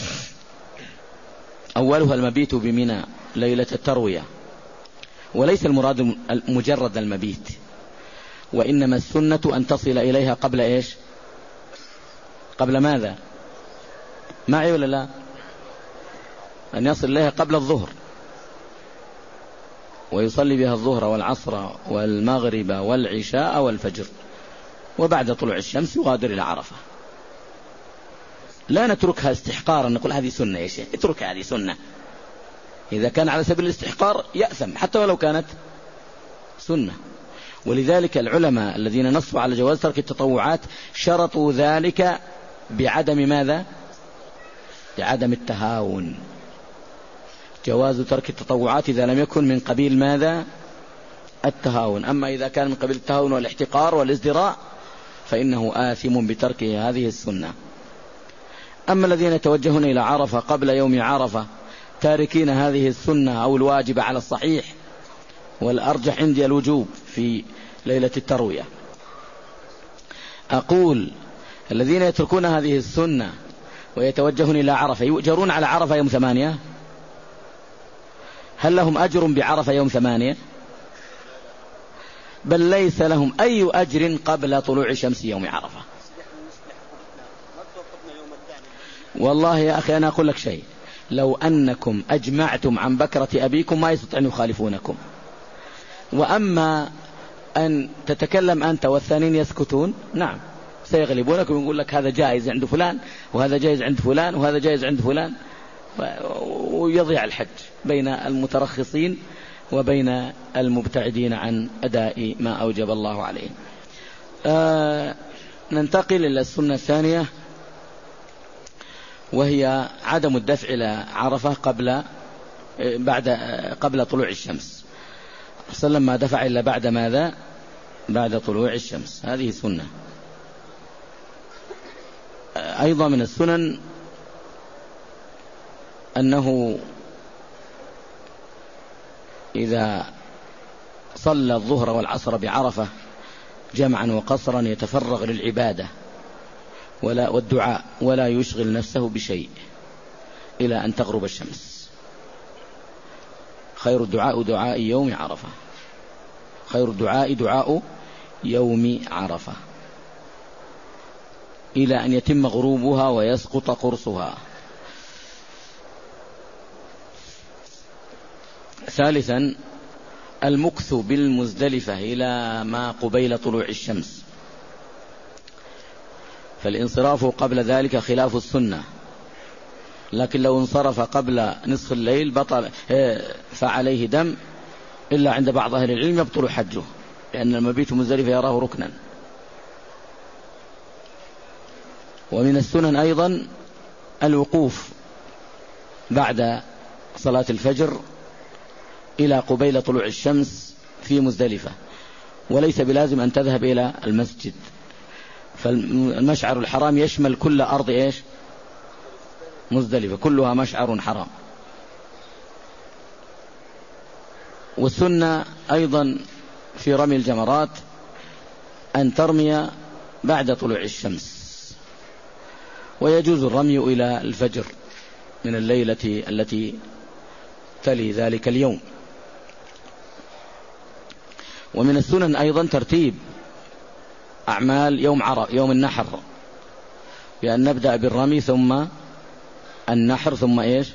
أولها المبيت بمنى ليلة التروية. وليس المراد مجرد المبيت وإنما السنة أن تصل إليها قبل إيش؟ قبل ماذا؟ معي ولا لا؟ أن يصل إليها قبل الظهر ويصلي بها الظهر والعصر والمغرب والعشاء والفجر وبعد طلوع الشمس يغادر إلى عرفة. لا نتركها استحقارا نقول هذه سنة يا شيخ اتركها هذه سنة. إذا كان على سبيل الاستحقار يأثم حتى ولو كانت سنة. ولذلك العلماء الذين نصوا على جواز ترك التطوعات شرطوا ذلك بعدم ماذا؟ بعدم التهاون. جواز ترك التطوعات إذا لم يكن من قبيل ماذا؟ التهاون. أما إذا كان من قبيل التهاون والاحتقار والازدراء فإنه آثم بتركه هذه السنة. أما الذين يتوجهون إلى عرفة قبل يوم عرفة تاركين هذه السنة أو الواجب على الصحيح والأرجح عندي الوجوب في ليلة التروية. أقول الذين يتركون هذه السنة ويتوجهون إلى عرفة يؤجرون على عرفة يوم ثمانية؟ هل لهم أجر بعرفة يوم ثمانية؟ بل ليس لهم أي أجر قبل طلوع شمس يوم عرفة. والله يا أخي أنا أقول لك شيء، لو أنكم أجمعتم عن بكرة أبيكم ما يستطيعون يخالفونكم. وأما أن تتكلم أنت والثانين يسكتون نعم سيغلبونكم ويقول لك هذا جائز عند فلان وهذا جائز عند فلان وهذا جائز عند فلان ويضيع الحج بين المترخصين وبين المبتعدين عن أداء ما أوجب الله عليه. آه ننتقل إلى السنة الثانية وهي عدم الدفع إلى عرفة قبل بعد قبل طلوع الشمس. صلى الله عليه وسلم ما دفع إلا بعد ماذا؟ بعد طلوع الشمس. هذه سنة. أيضا من السنن أنه إذا صلى الظهر والعصر بعرفة جمعا وقصرا يتفرغ للعبادة ولا والدعاء ولا يشغل نفسه بشيء إلى أن تغرب الشمس. خير الدعاء دعاء يوم عرفة. خير الدعاء دعاء يوم عرفة إلى أن يتم غروبها ويسقط قرصها. ثالثا المكث بالمزدلفة إلى ما قبيل طلوع الشمس. فالانصراف قبل ذلك خلاف السنة، لكن لو انصرف قبل نصف الليل بطل فعليه دم إلا عند بعض أهل العلم يبطل حجه لأن المبيت مزدلفة يراه ركنا. ومن السنن أيضا الوقوف بعد صلاة الفجر إلى قبيل طلوع الشمس في مزدلفة، وليس بلازم أن تذهب إلى المسجد. فالمشعر الحرام يشمل كل أرض إيش؟ مزدلفة، كلها مشعر حرام. والسنة أيضا في رمي الجمرات أن ترمي بعد طلوع الشمس، ويجوز الرمي إلى الفجر من الليلة التي تلي ذلك اليوم. ومن السنن أيضا ترتيب أعمال يوم عرفة يوم النحر، بأن نبدأ بالرمي ثم النحر ثم إيش؟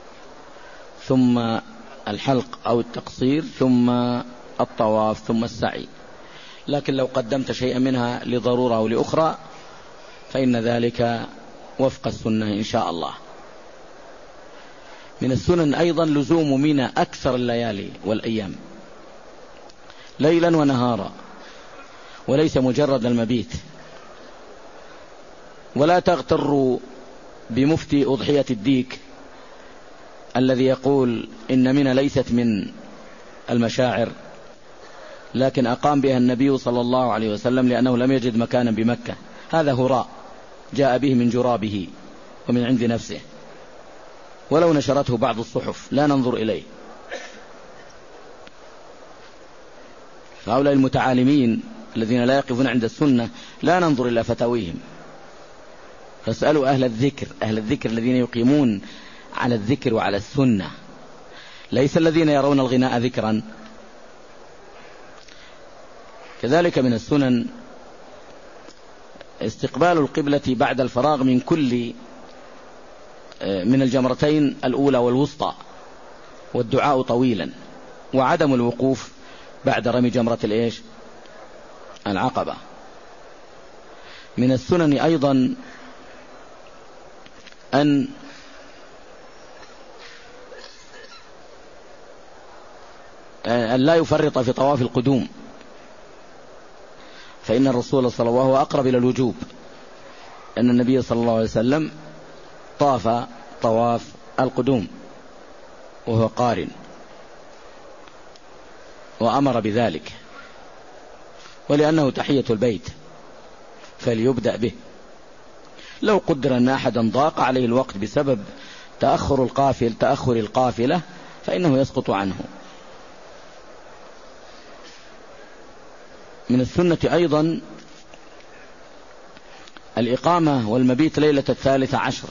ثم الحلق أو التقصير ثم الطواف ثم السعي. لكن لو قدمت شيئا منها لضرورة أو لأخرى فإن ذلك وفق السنة إن شاء الله. من السنن أيضا لزوم منى أكثر الليالي والأيام ليلا ونهارا، وليس مجرد المبيت. ولا تغتروا بمفتي أضحية الديك الذي يقول إن منى ليست من المشاعر، لكن أقام بها النبي صلى الله عليه وسلم لأنه لم يجد مكانا بمكة. هذا هراء جاء به من جرابه ومن عند نفسه، ولو نشرته بعض الصحف لا ننظر إليه. فهؤلاء المتعالمين الذين لا يقفون عند السنة لا ننظر إلى فتاويهم. فاسألوا أهل الذكر، أهل الذكر الذين يقيمون على الذكر وعلى السنة، ليس الذين يرون الغناء ذكرا. كذلك من السنن استقبال القبلة بعد الفراغ من كل من الجمرتين الأولى والوسطى، والدعاء طويلا، وعدم الوقوف بعد رمي جمرة الإيش؟ العقبة. من السنن أيضا أن أن لا يفرط في طواف القدوم، فإن الرسول صلى الله عليه وسلم أقرب إلى الوجوب، أن النبي صلى الله عليه وسلم طاف طواف القدوم وهو قارن وأمر بذلك، ولأنه تحية البيت فليبدأ به. لو قدر أن أحدا ضاق عليه الوقت بسبب تأخر القافل تأخر القافلة فإنه يسقط عنه. من السنة أيضا الإقامة والمبيت ليلة الثالثة عشر،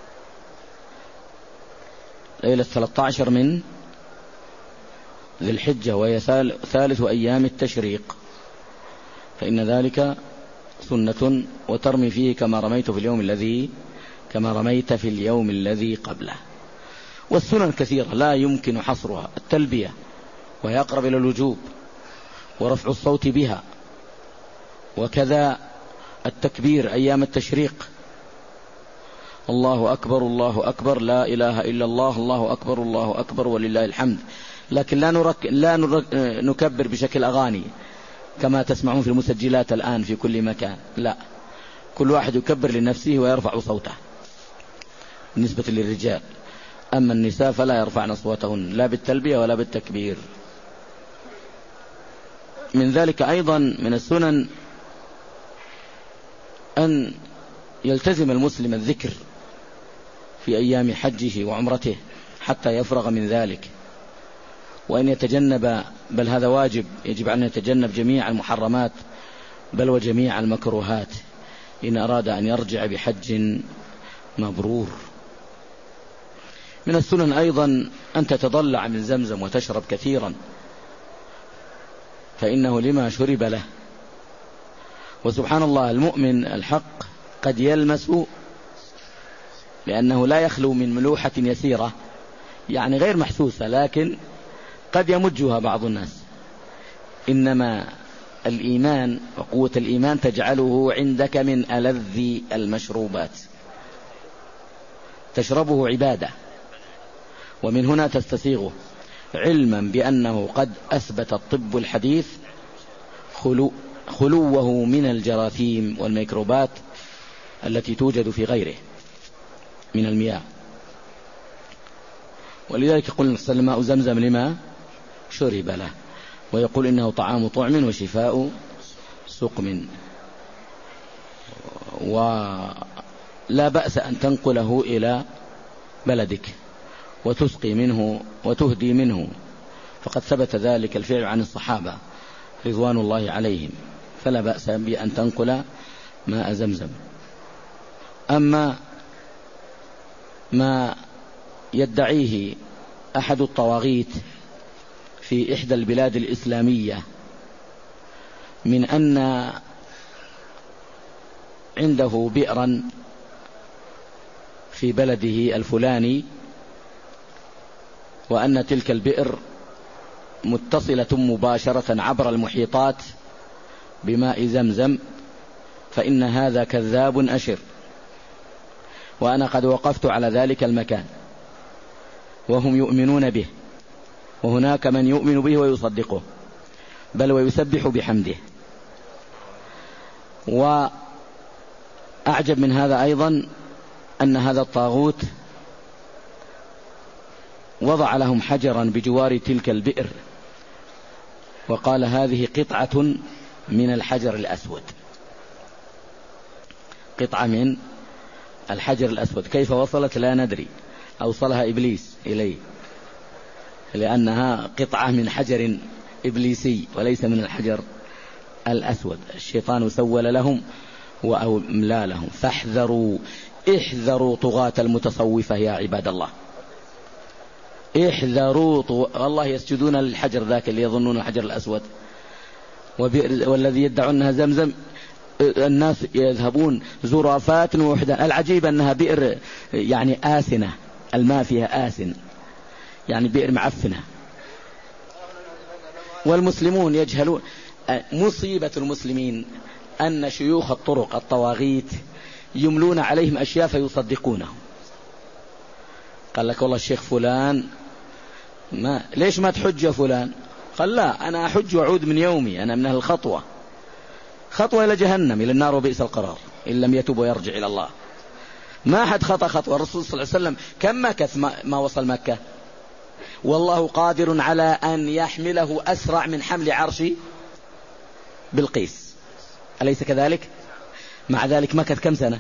ليلة ثلاثة عشر من ذي الحجة، وهي ثالث أيام التشريق، فإن ذلك سنة. وترمي فيه كما رميت في اليوم الذي كما رميت في اليوم الذي قبله. والسنن كثيرة لا يمكن حصرها: التلبية وهي أقرب إلى الوجوب، ورفع الصوت بها، وكذا التكبير أيام التشريق: الله أكبر الله أكبر لا إله إلا الله الله أكبر الله أكبر ولله الحمد. لكن لا, نرك لا نرك نكبر بشكل أغاني كما تسمعون في المسجلات الآن في كل مكان، لا، كل واحد يكبر لنفسه ويرفع صوته بالنسبة للرجال. أما النساء فلا يرفعن أصواتهن لا بالتلبية ولا بالتكبير. من ذلك أيضا من السنن أن يلتزم المسلم الذكر في أيام حجه وعمرته حتى يفرغ من ذلك، وأن يتجنب، بل هذا واجب، يجب أن يتجنب جميع المحرمات بل وجميع المكروهات إن أراد أن يرجع بحج مبرور. من السنن أيضا أن تتضلع من زمزم وتشرب كثيرا، فإنه لما شرب له. وسبحان الله المؤمن الحق قد يلمس، لأنه لا يخلو من ملوحة يسيرة يعني غير محسوسة، لكن قد يمجها بعض الناس. إنما الإيمان وقوة الإيمان تجعله عندك من ألذ المشروبات، تشربه عبادة، ومن هنا تستسيغه، علما بأنه قد أثبت الطب الحديث خلو خلوه من الجراثيم والميكروبات التي توجد في غيره من المياه. ولذلك قلنا ماء زمزم لما شرب له، ويقول إنه طعام طعم وشفاء سقم، ولا بأس أن تنقله إلى بلدك وتسقي منه وتهدي منه، فقد ثبت ذلك الفعل عن الصحابة رضوان الله عليهم، فلا بأس بأن تنقل ماء زمزم. أما ما يدعيه أحد الطواغيت في إحدى البلاد الإسلامية من أن عنده بئرا في بلده الفلاني، وأن تلك البئر متصلة مباشرة عبر المحيطات بماء زمزم، فإن هذا كذاب أشر، وأنا قد وقفت على ذلك المكان وهم يؤمنون به، وهناك من يؤمن به ويصدقه بل ويسبح بحمده. وأعجب من هذا أيضا أن هذا الطاغوت وضع لهم حجرا بجوار تلك البئر وقال هذه قطعة من الحجر الأسود، قطعة من الحجر الأسود. كيف وصلت لا ندري، أوصلها إبليس إليه، لأنها قطعة من حجر إبليسي وليس من الحجر الأسود. الشيطان سول لهم وأملى لهم، فاحذروا احذروا طغاة المتصوفة يا عباد الله، احذروا طغ... والله يسجدون للحجر ذاك اللي يظنون الحجر الأسود، والذي يدعونها زمزم الناس يذهبون زرافات ووحدان. العجيب أنها بئر يعني آسنة، الماء فيها آسن، يعني بئر معفنة، والمسلمون يجهلون. مصيبة المسلمين أن شيوخ الطرق الطواغيت يملون عليهم أشياء فيصدقونه. قال لك والله الشيخ فلان ما ليش ما تحج يا فلان؟ قال لا، أنا أحج وأعود من يومي، أنا من أهل الخطوة، خطوة إلى جهنم إلى النار وبئس القرار إن لم يتوب ويرجع إلى الله. ما حد خطأ خطوة. الرسول صلى الله عليه وسلم كم مكث ما وصل مكة، والله قادر على أن يحمله أسرع من حمل عرش بلقيس، أليس كذلك؟ مع ذلك مكث كم سنة؟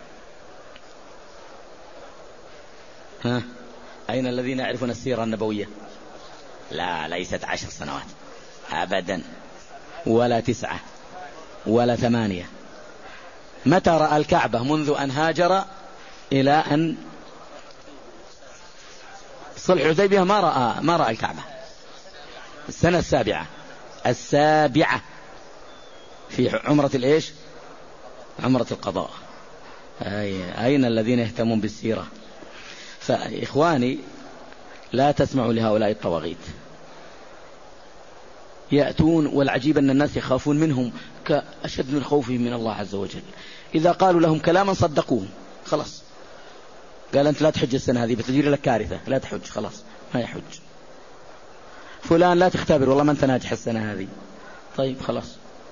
ها؟ أين الذين يعرفون السيرة النبوية؟ لا، ليست عشر سنوات أبدا، ولا تسعة ولا ثمانية. متى رأى الكعبة؟ منذ أن هاجر إلى أن صلح الحديبية ما رأى ما رأى الكعبة. السنة السابعة السابعة في عمرة الإيش؟ عمرة القضاء. أين الذين يهتمون بالسيرة؟ فإخواني لا تسمعوا لهؤلاء الطواغيت، يأتون، والعجيب أن الناس يخافون منهم كأشد من خوفهم من الله عز وجل. إذا قالوا لهم كلاما صدقوهم، خلاص. قال أنت لا تحج السنة هذه بتجري لك كارثة، لا تحج، خلاص ما يحج. فلان لا تختبر، والله ما أنت ناجح السنة هذه، طيب خلاص.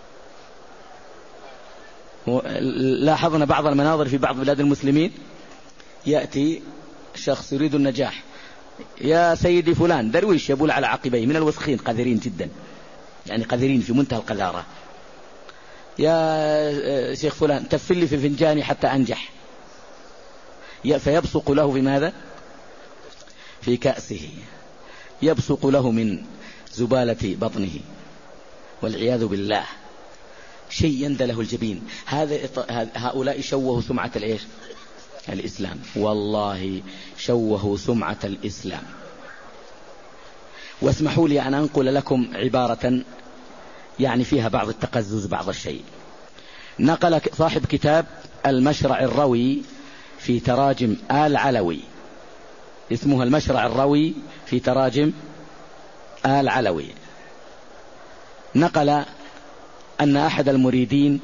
لاحظنا بعض المناظر في بعض بلاد المسلمين، يأتي شخص يريد النجاح، يا سيدي فلان، درويش يبول على عقبيه من الوسخين، قذرين جدا، يعني قذرين في منتهى القذارة. يا شيخ فلان تفل لي في فنجاني حتى أنجح، فيبصق له في ماذا؟ في كأسه، يبصق له من زبالة بطنه والعياذ بالله، شيء يندله الجبين. هذا هؤلاء شوهوا سمعة الإيش؟ الإسلام، والله شوهوا سمعة الإسلام. واسمحوا لي أن أنقل لكم عبارة يعني فيها بعض التقزز بعض الشيء. نقل صاحب كتاب المشرع الروي في تراجم آل علوي، اسمها المشرع الروي في تراجم آل علوي، نقل أن أحد المريدين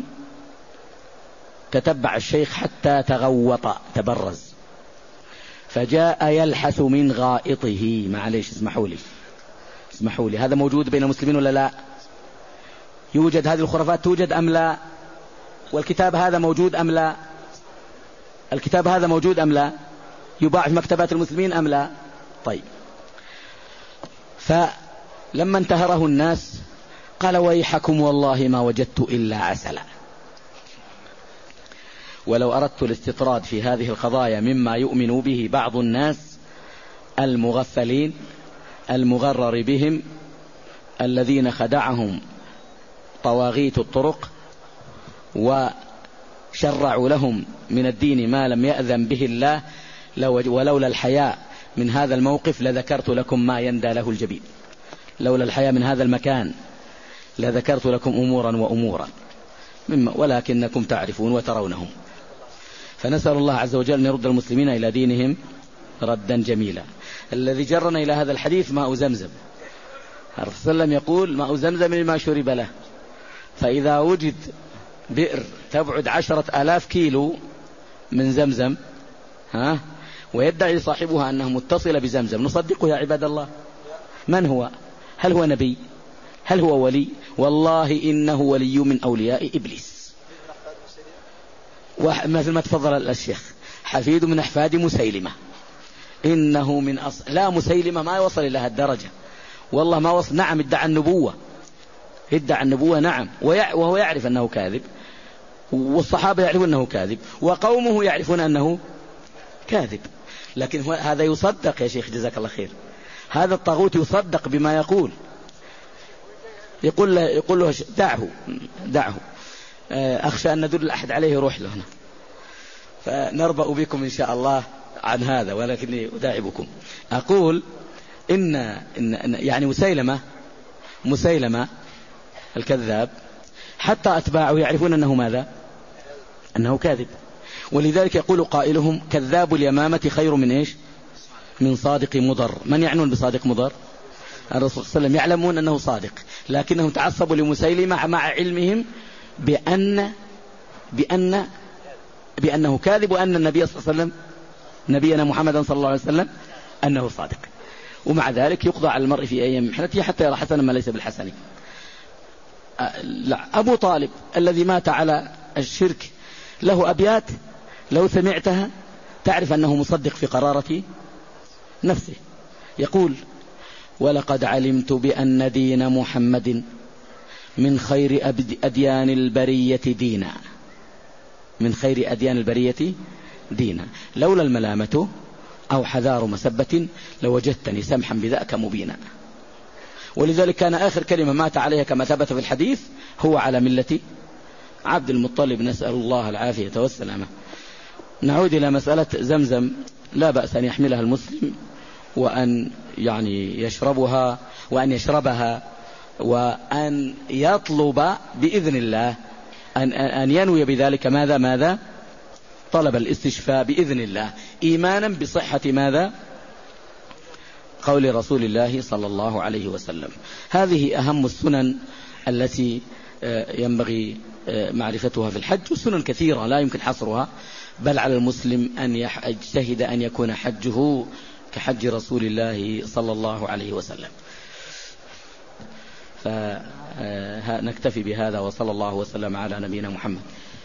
تتبع الشيخ حتى تغوط تبرز، فجاء يلحث من غائطه. معليش اسمحوا لي اسمحوا لي هذا موجود بين المسلمين ولا لا؟ يوجد هذه الخرافات، توجد أم لا؟ والكتاب هذا موجود أم لا؟ الكتاب هذا موجود أم لا؟ يباع في مكتبات المسلمين أم لا؟ طيب، لما انتهره الناس قال ويحكم والله ما وجدت إلا عسلا. ولو أردت الاستطراد في هذه القضايا مما يؤمن به بعض الناس المغفلين المغرر بهم الذين خدعهم طواغيت الطرق وشرعوا لهم من الدين ما لم يأذن به الله، ولولا الحياء من هذا الموقف لذكرت لكم ما يندى له الجبين، لولا الحياء من هذا المكان لذكرت لكم أمورا وأمورا مما ولكنكم تعرفون وترونهم. فنسأل الله عز وجل أن يرد المسلمين إلى دينهم ردا جميلا. الذي جرنا إلى هذا الحديث ماء زمزم، الرسول صلى الله عليه وسلم يقول ماء زمزم لما شرب له، فإذا وجد بئر تبعد عشرة آلاف كيلو من زمزم ها ويدعي صاحبها أنه متصل بزمزم نصدقه يا عباد الله؟ من هو؟ هل هو نبي؟ هل هو ولي؟ والله إنه ولي من أولياء إبليس، مثل ما تفضل الشيخ، حفيد من أحفاد مسيلمة، إنه من أصل لا مسيلمة ما يوصل إلى هالدرجة والله ما وصل. نعم ادعى النبوة، ادعى النبوة نعم، وهو يعرف أنه كاذب، والصحابة يعرفون أنه كاذب، وقومه يعرفون أنه كاذب، لكن هذا يصدق يا شيخ جزاك الله خير، هذا الطاغوت يصدق بما يقول، يقول له, يقول له دعه دعه أخشى أن ندل الأحد عليه روح له هنا، فنربأ بكم إن شاء الله عن هذا، ولكني أداعبكم. أقول إن, إن يعني مسيلمة مسيلمة الكذاب حتى أتباعه يعرفون أنه ماذا؟ أنه كاذب، ولذلك يقول قائلهم كذاب اليمامة خير من إيش؟ من صادق مضر. من يعنون بصادق مضر؟ الرسول صلى الله عليه وسلم، يعلمون أنه صادق لكنهم تعصبوا لمسيلمة مع علمهم بأن بأن بأنه كاذب، وأن النبي صلى الله عليه وسلم نبينا محمدا صلى الله عليه وسلم أنه صادق، ومع ذلك يقضى على المرء في أيام محنته حتى يرى حسنا ما ليس بالحسن. أبو طالب الذي مات على الشرك له أبيات لو سمعتها تعرف أنه مصدق في قرارة نفسه، يقول ولقد علمت بأن دين محمد من خير أديان البرية دينا، من خير أديان البرية دينا، لولا الملامة أو حذار مسبة لوجدتني سمحا بذاك مبينا. ولذلك كان آخر كلمة مات عليها كما ثبت في الحديث هو على ملة عبد المطلب، نسأل الله العافية والسلامة. نعود إلى مسألة زمزم، لا بأس أن يحملها المسلم وأن يعني يشربها وأن يشربها وأن يطلب بإذن الله أن, أن ينوي بذلك ماذا ماذا طلب الاستشفاء بإذن الله، إيمانا بصحة ماذا قول رسول الله صلى الله عليه وسلم. هذه أهم السنن التي ينبغي معرفتها في الحج، والسنن كثيرة لا يمكن حصرها، بل على المسلم أن يجتهد أن يكون حجه كحج رسول الله صلى الله عليه وسلم. فنكتفي بهذا، وصلى الله وسلم على نبينا محمد.